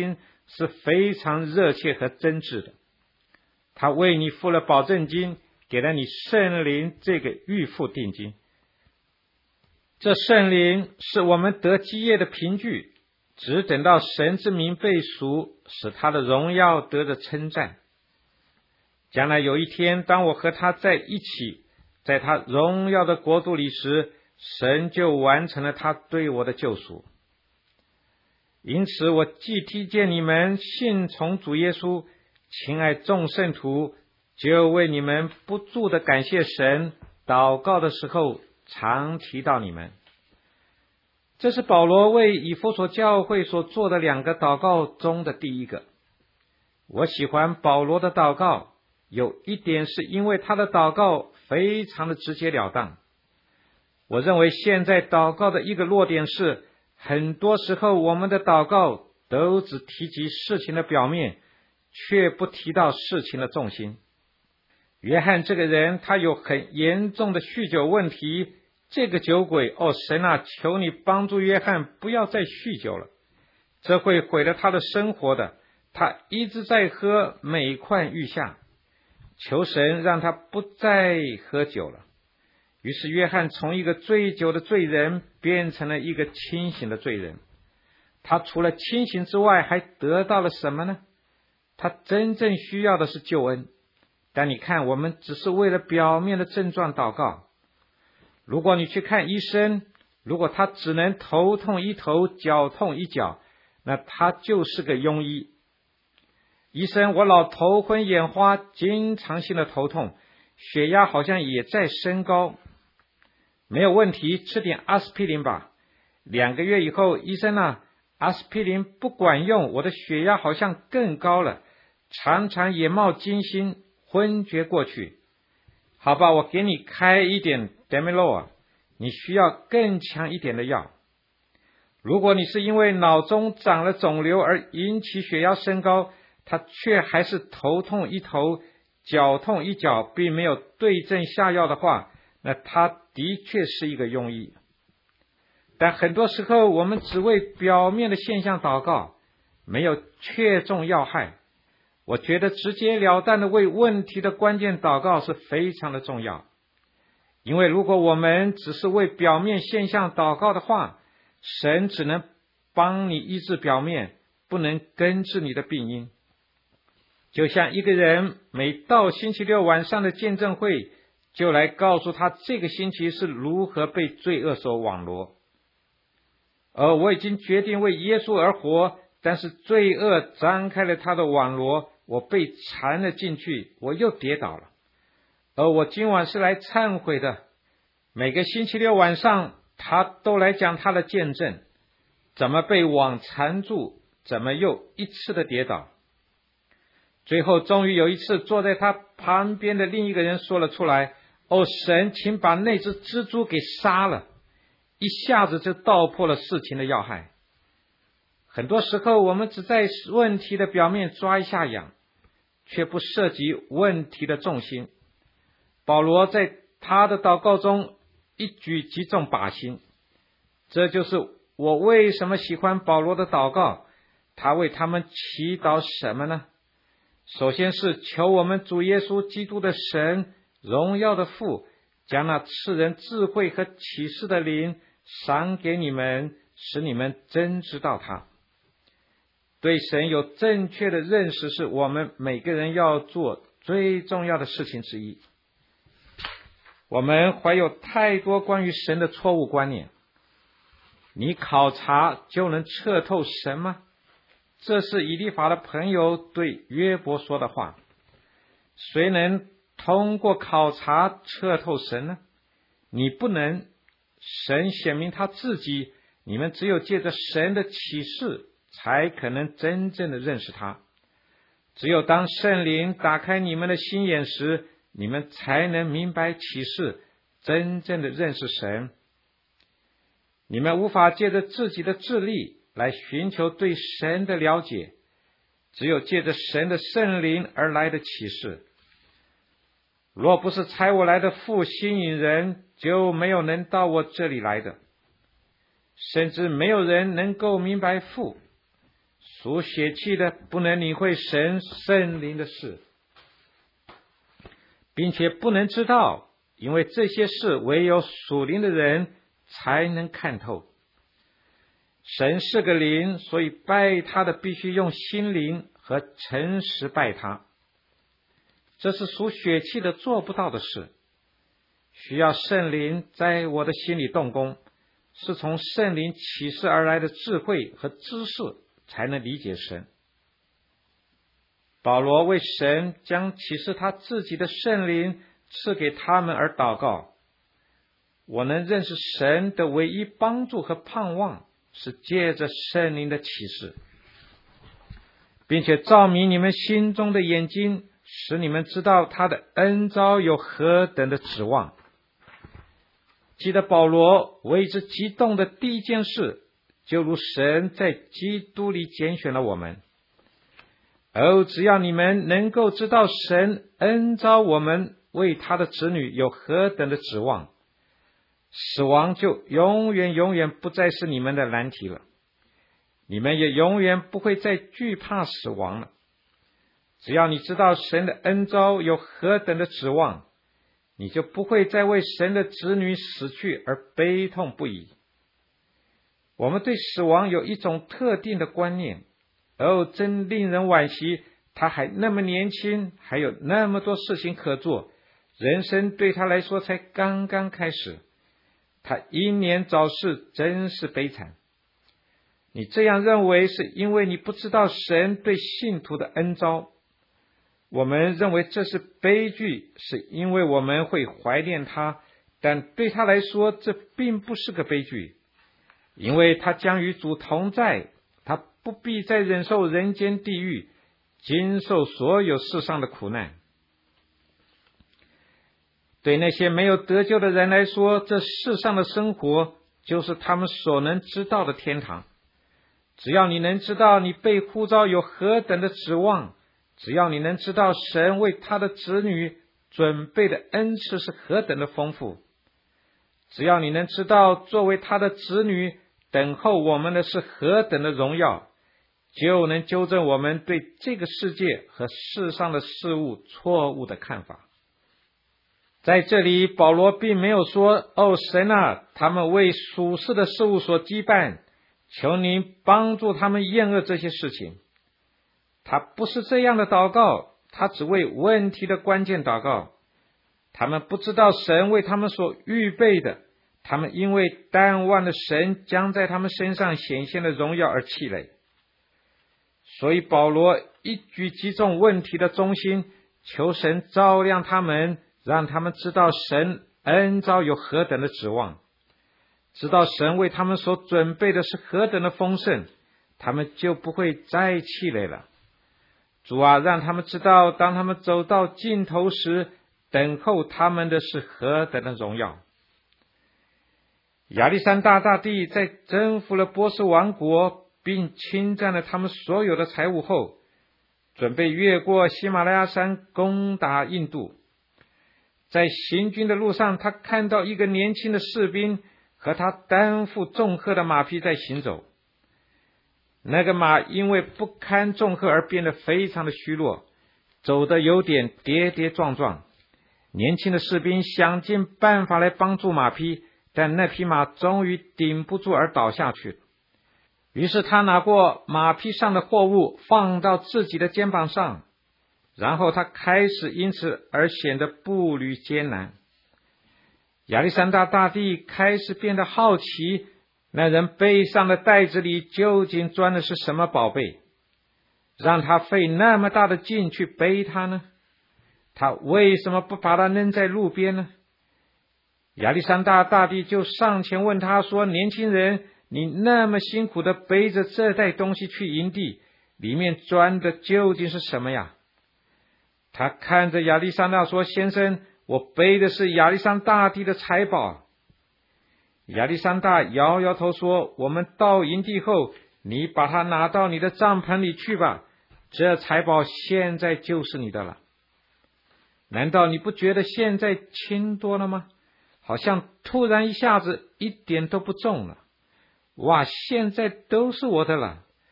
是非常热切和真挚的。他为你付了保证金，给了你圣灵这个预付定金。这圣灵是我们得基业的凭据，只等到神之名被赎，使他的荣耀得着称赞。将来有一天，当我和他在一起，在他荣耀的国度里时，神就完成了他对我的救赎。因此，我既听见你们信从主耶稣，亲爱众圣徒，就为你们不住的感谢神，祷告的时候常提到你们。这是保罗为以弗所教会所做的两个祷告中的第一个。我喜欢保罗的祷告，有一点是因为他的祷告非常的直截了当。我认为现在祷告的一个弱点是，很多时候我们的祷告都只提及事情的表面，却不提到事情的重心。约翰这个人，他有很严重的酗酒问题。这个酒鬼，哦，神啊，求你帮助约翰不要再酗酒了，这会毁了他的生活的。他一直在喝，每况愈下，求神让他不再喝酒了。于是约翰从一个醉酒的罪人变成了一个清醒的罪人。他除了清醒之外，还得到了什么呢？他真正需要的是救恩。但你看，我们只是为了表面的症状祷告。如果你去看医生，如果他只能头痛一头，脚痛一脚，那他就是个庸医。医生，我老头昏眼花，经常性的头痛，血压好像也在升高。没有问题，吃点阿司匹林吧。两个月以后，医生啊，阿司匹林不管用，我的血压好像更高了，常常眼冒金星，昏厥过去。好吧，我给你开一点 Demerol， 你需要更强一点的药。如果你是因为脑中长了肿瘤而引起血压升高，他却还是头痛一头，脚痛一脚，并没有对症下药的话，那他的确是一个庸医。但很多时候我们只为表面的现象祷告，没有确中要害。我觉得直截了当的为问题的关键祷告是非常的重要。因为如果我们只是为表面现象祷告的话，神只能帮你医治表面，不能根治你的病因。就像一个人每到星期六晚上的见证会，就来告诉他这个星期是如何被罪恶所网罗。而我已经决定为耶稣而活，但是罪恶张开了他的网罗，我被缠了进去，我又跌倒了。而我今晚是来忏悔的。每个星期六晚上，他都来讲他的见证，怎么被网缠住，怎么又一次的跌倒。最后终于有一次，坐在他旁边的另一个人说了出来，哦，神，请把那只蜘蛛给杀了，一下子就道破了事情的要害。很多时候我们只在问题的表面抓一下痒，却不涉及问题的重心。保罗在他的祷告中一举击中靶心，这就是我为什么喜欢保罗的祷告。他为他们祈祷什么呢？首先是求我们主耶稣基督的神，荣耀的父，将那赐人智慧和启示的灵赏给你们，使你们真知道他。对神有正确的认识是我们每个人要做最重要的事情之一。我们怀有太多关于神的错误观念。你考察就能彻透神吗？这是以利法的朋友对约伯说的话。谁能通过考察彻透神呢？你不能。神显明他自己，你们只有借着神的启示才可能真正的认识他。只有当圣灵打开你们的心眼时，你们才能明白启示，真正的认识神。你们无法借着自己的智力来寻求对神的了解，只有借着神的圣灵而来的启示。若不是差我来的父吸引人，就没有能到我这里来的。甚至没有人能够明白父， 属血气的不能领会神圣灵的事，并且不能知道，因为这些事唯有属灵的人才能看透。神是个灵，所以拜他的必须用心灵和诚实拜他，这是属血气的做不到的事。需要圣灵在我的心里动工，是从圣灵启示而来的智慧和知识才能理解神。保罗为神将启示他自己的圣灵赐给他们而祷告。我能认识神的唯一帮助和盼望是借着圣灵的启示，并且照明你们心中的眼睛，使你们知道他的恩召有何等的指望。记得保罗为之激动的第一件事，就如神在基督里拣选了我们。哦，只要你们能够知道神恩召我们为他的子女有何等的指望，死亡就永远永远不再是你们的难题了，你们也永远不会再惧怕死亡了。只要你知道神的恩召有何等的指望，你就不会再为神的子女死去而悲痛不已。我们对死亡有一种特定的观念，哦，真令人惋惜，他还那么年轻，还有那么多事情可做，人生对他来说才刚刚开始，他英年早逝，真是悲惨。你这样认为是因为你不知道神对信徒的恩召。我们认为这是悲剧，是因为我们会怀念他，但对他来说这并不是个悲剧，因为他将与主同在，他不必再忍受人间地狱，经受所有世上的苦难。对那些没有得救的人来说，这世上的生活就是他们所能知道的天堂。只要你能知道你被呼召有何等的指望，只要你能知道神为他的子女准备的恩赐是何等的丰富，只要你能知道作为他的子女等候我们的是何等的荣耀，就能纠正我们对这个世界和世上的事物错误的看法。在这里，保罗并没有说，哦，神啊，他们为属世的事物所羁绊，求您帮助他们厌恶这些事情。他不是这样的祷告，他只为问题的关键祷告。他们不知道神为他们所预备的，他们因为淡忘了神将在他们身上显现的荣耀而气馁。所以保罗一举击中问题的中心，求神照亮他们，让他们知道神恩召有何等的指望，知道神为他们所准备的是何等的丰盛，他们就不会再气馁了。主啊，让他们知道，当他们走到尽头时，等候他们的是何等的荣耀。亚历山大大帝在征服了波斯王国，并侵占了他们所有的财物后，准备越过喜马拉雅山攻打印度。在行军的路上，他看到一个年轻的士兵和他担负重荷的马匹在行走。那个马因为不堪重荷而变得非常的虚弱，走得有点跌跌撞撞。年轻的士兵想尽办法来帮助马匹，但那匹马终于顶不住而倒下去。于是他拿过马匹上的货物放到自己的肩膀上，然后他开始因此而显得步履艰难。亚历山大大帝开始变得好奇，那人背上的袋子里究竟装的是什么宝贝，让他费那么大的劲去背它呢？他为什么不把它扔在路边呢？亚历山大大帝就上前问他说，年轻人，你那么辛苦的背着这袋东西去营地，里面装的究竟是什么呀？他看着亚历山大说，先生，我背的是亚历山大帝的财宝。亚历山大摇摇头说，我们到营地后，你把它拿到你的帐篷里去吧，这财宝现在就是你的了。难道你不觉得现在轻多了吗？好像突然一下子一点都不重了。哇，现在都是我的了。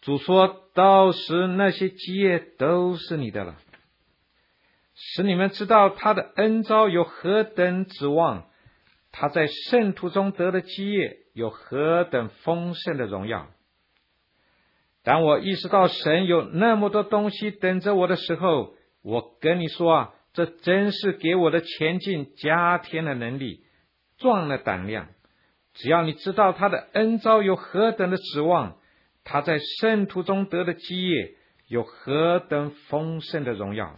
主说，到时那些基业都是你的了，使你们知道他的恩召有何等指望，他在圣徒中得的基业有何等丰盛的荣耀。当我意识到神有那么多东西等着我的时候，我跟你说啊，这真是给我的前进加添了能力，壮了胆量。只要你知道他的恩召有何等的指望，他在圣徒中得的基业有何等丰盛的荣耀。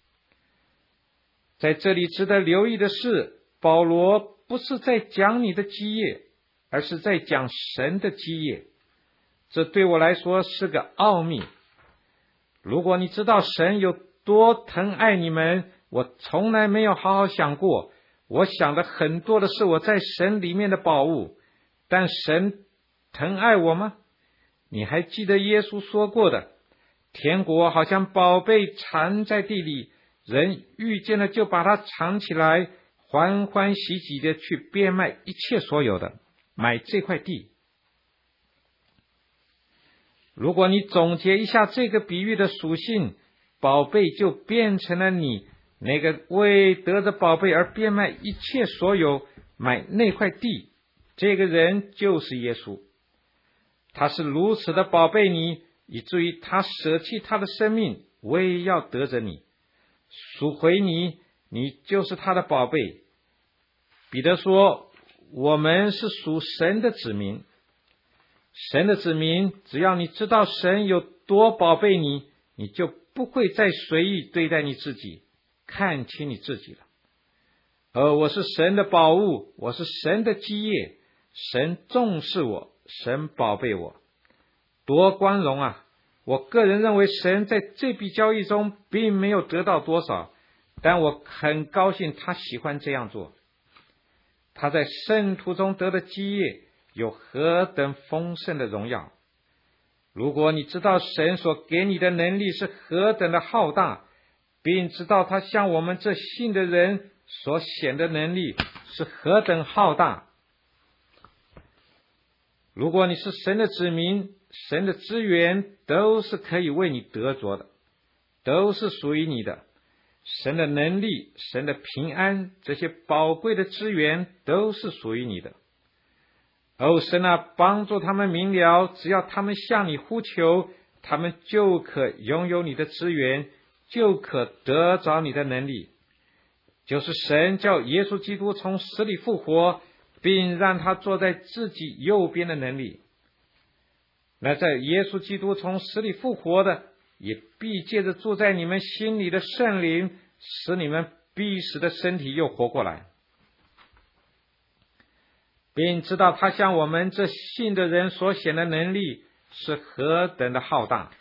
在这里值得留意的是，保罗不是在讲你的基业，而是在讲神的基业。这对我来说是个奥秘。如果你知道神有多疼爱你们，我从来没有好好想过。我想的很多的是我在神里面的宝物，但神疼爱我吗？你还记得耶稣说过的，天国好像宝贝藏在地里，人遇见了就把它藏起来，欢欢喜喜的去变卖一切所有的，买这块地。如果你总结一下这个比喻的属性，宝贝就变成了你，那个为得着宝贝而变卖一切所有买那块地，这个人就是耶稣。他是如此的宝贝你，以至于他舍弃他的生命，为要得着你，赎回你，你就是他的宝贝。彼得说，我们是属神的子民。神的子民，只要你知道神有多宝贝你，你就不会再随意对待你自己，看清你自己了。而我是神的宝物，我是神的基业，神重视我，神宝贝我，多光荣啊！我个人认为神在这笔交易中并没有得到多少，但我很高兴他喜欢这样做。他在圣徒中得的基业有何等丰盛的荣耀。如果你知道神所给你的能力是何等的浩大，并知道他向我们这信的人所显的能力是何等浩大，如果你是神的子民，神的资源都是可以为你得着的，都是属于你的。神的能力，神的平安，这些宝贵的资源都是属于你的。哦，神啊，帮助他们明了，只要他们向你呼求，他们就可拥有你的资源，就可得着你的能力。就是神叫耶稣基督从死里复活，并让他坐在自己右边的能力。那在耶稣基督从死里复活的，也必借着住在你们心里的圣灵，使你们必死的身体又活过来，并知道他向我们这信的人所显的能力是何等的浩大。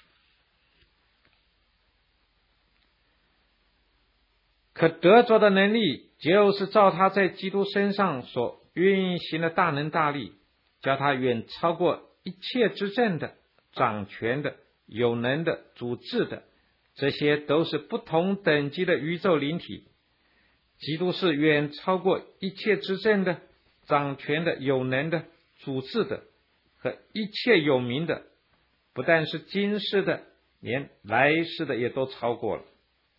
可得着的能力，就是照他在基督身上所运行的大能大力，叫他远超过一切执政的、掌权的、有能的、主治的，这些都是不同等级的宇宙灵体。基督是远超过一切执政的、掌权的、有能的、主治的和一切有名的，不但是今世的，连来世的也都超过了。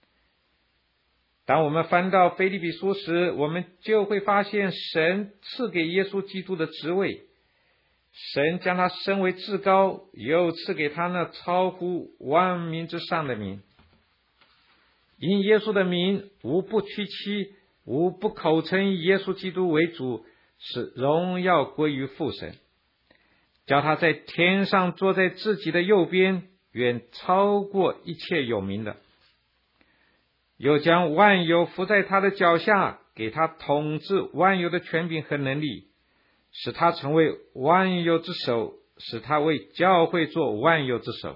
当我们翻到腓立比书时，我们就会发现神赐给耶稣基督的职位，神将他升为至高，又赐给他那超乎万民之上的名。因耶稣的名，无不屈膝，无不口称耶稣基督为主，使荣耀归于父神，叫他在天上坐在自己的右边，远超过一切有名的，又将万有伏在他的脚下，给他统治万有的权柄和能力，使他成为万有之首，使他为教会做万有之首。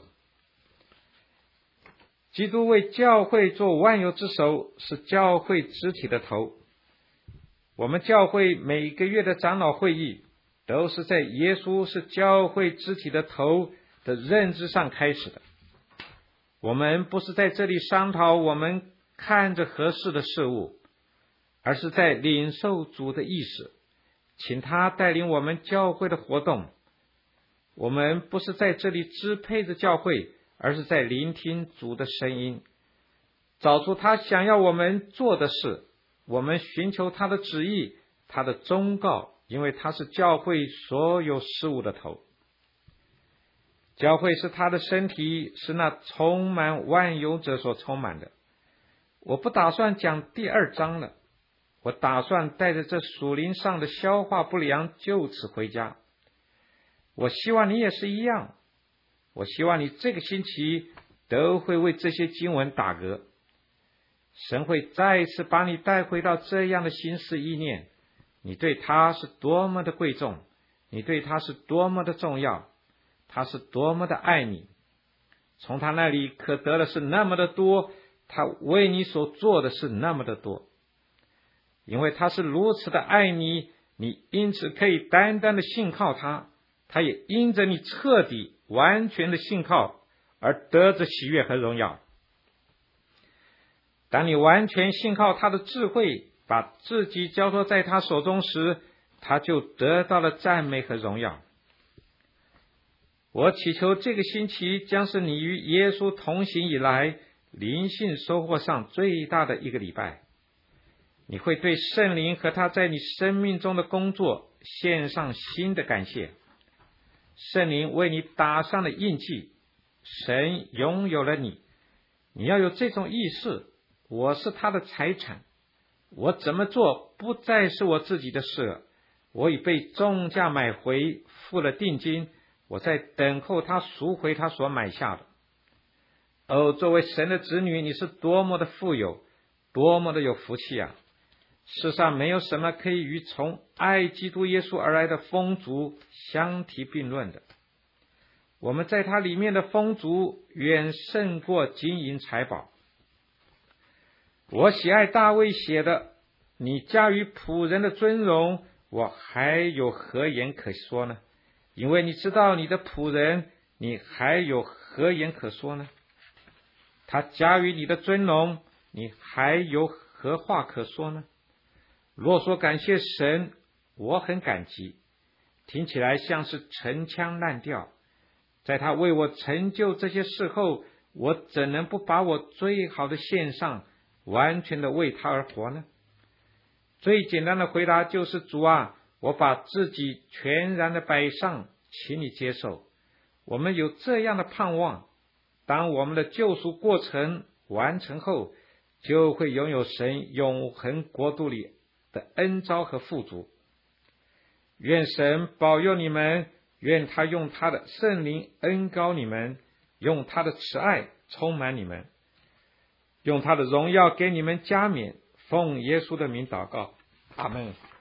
基督为教会做万有之首，是教会肢体的头。我们教会每个月的长老会议，都是在耶稣是教会肢体的头的认知上开始的。我们不是在这里商讨我们看着合适的事物，而是在领受主的意思，请他带领我们教会的活动。 我们不是在这里支配着教会，而是在聆听主的声音，找出他想要我们做的事。我们寻求他的旨意，他的忠告，因为他是教会所有事物的头。教会是他的身体，是那充满万有者所充满的。我不打算讲第二章了，我打算带着这属灵上的消化不良就此回家。我希望你也是一样，我希望你这个星期都会为这些经文打嗝。神会再一次把你带回到这样的心思意念，你对他是多么的贵重，你对他是多么的重要，他是多么的爱你，从他那里可得的是那么的多，他为你所做的是那么的多。因为他是如此的爱你，你因此可以单单的信靠他，他也因着你彻底完全的信靠而得着喜悦和荣耀。当你完全信靠他的智慧，把自己交托在他手中时，他就得到了赞美和荣耀。我祈求这个星期将是你与耶稣同行以来灵性收获上最大的一个礼拜。你会对圣灵和他在你生命中的工作献上新的感谢。圣灵为你打上了印记，神拥有了你。你要有这种意识，我是他的财产，我怎么做不再是我自己的事了，我已被重价买回，付了定金，我在等候他赎回他所买下的。哦，作为神的子女，你是多么的富有，多么的有福气啊！世上没有什么可以与从爱基督耶稣而来的丰足相提并论的。我们在他里面的丰足远胜过金银财宝。我喜爱大卫写的，你驾驭仆人的尊荣，我还有何言可说呢？因为你知道你的仆人，你还有何言可说呢？他驾驭你的尊荣，你还有何话可说呢？若说感谢神，我很感激，听起来像是陈腔滥调。在他为我成就这些事后，我怎能不把我最好的献上，完全的为他而活呢？最简单的回答就是：主啊，我把自己全然的摆上，请你接受。我们有这样的盼望，当我们的救赎过程完成后，就会拥有神永恒国度里的恩召和富足。愿神保佑你们，愿他用他的圣灵恩膏你们，用他的慈爱充满你们，用他的荣耀给你们加冕。奉耶稣的名祷告，阿们。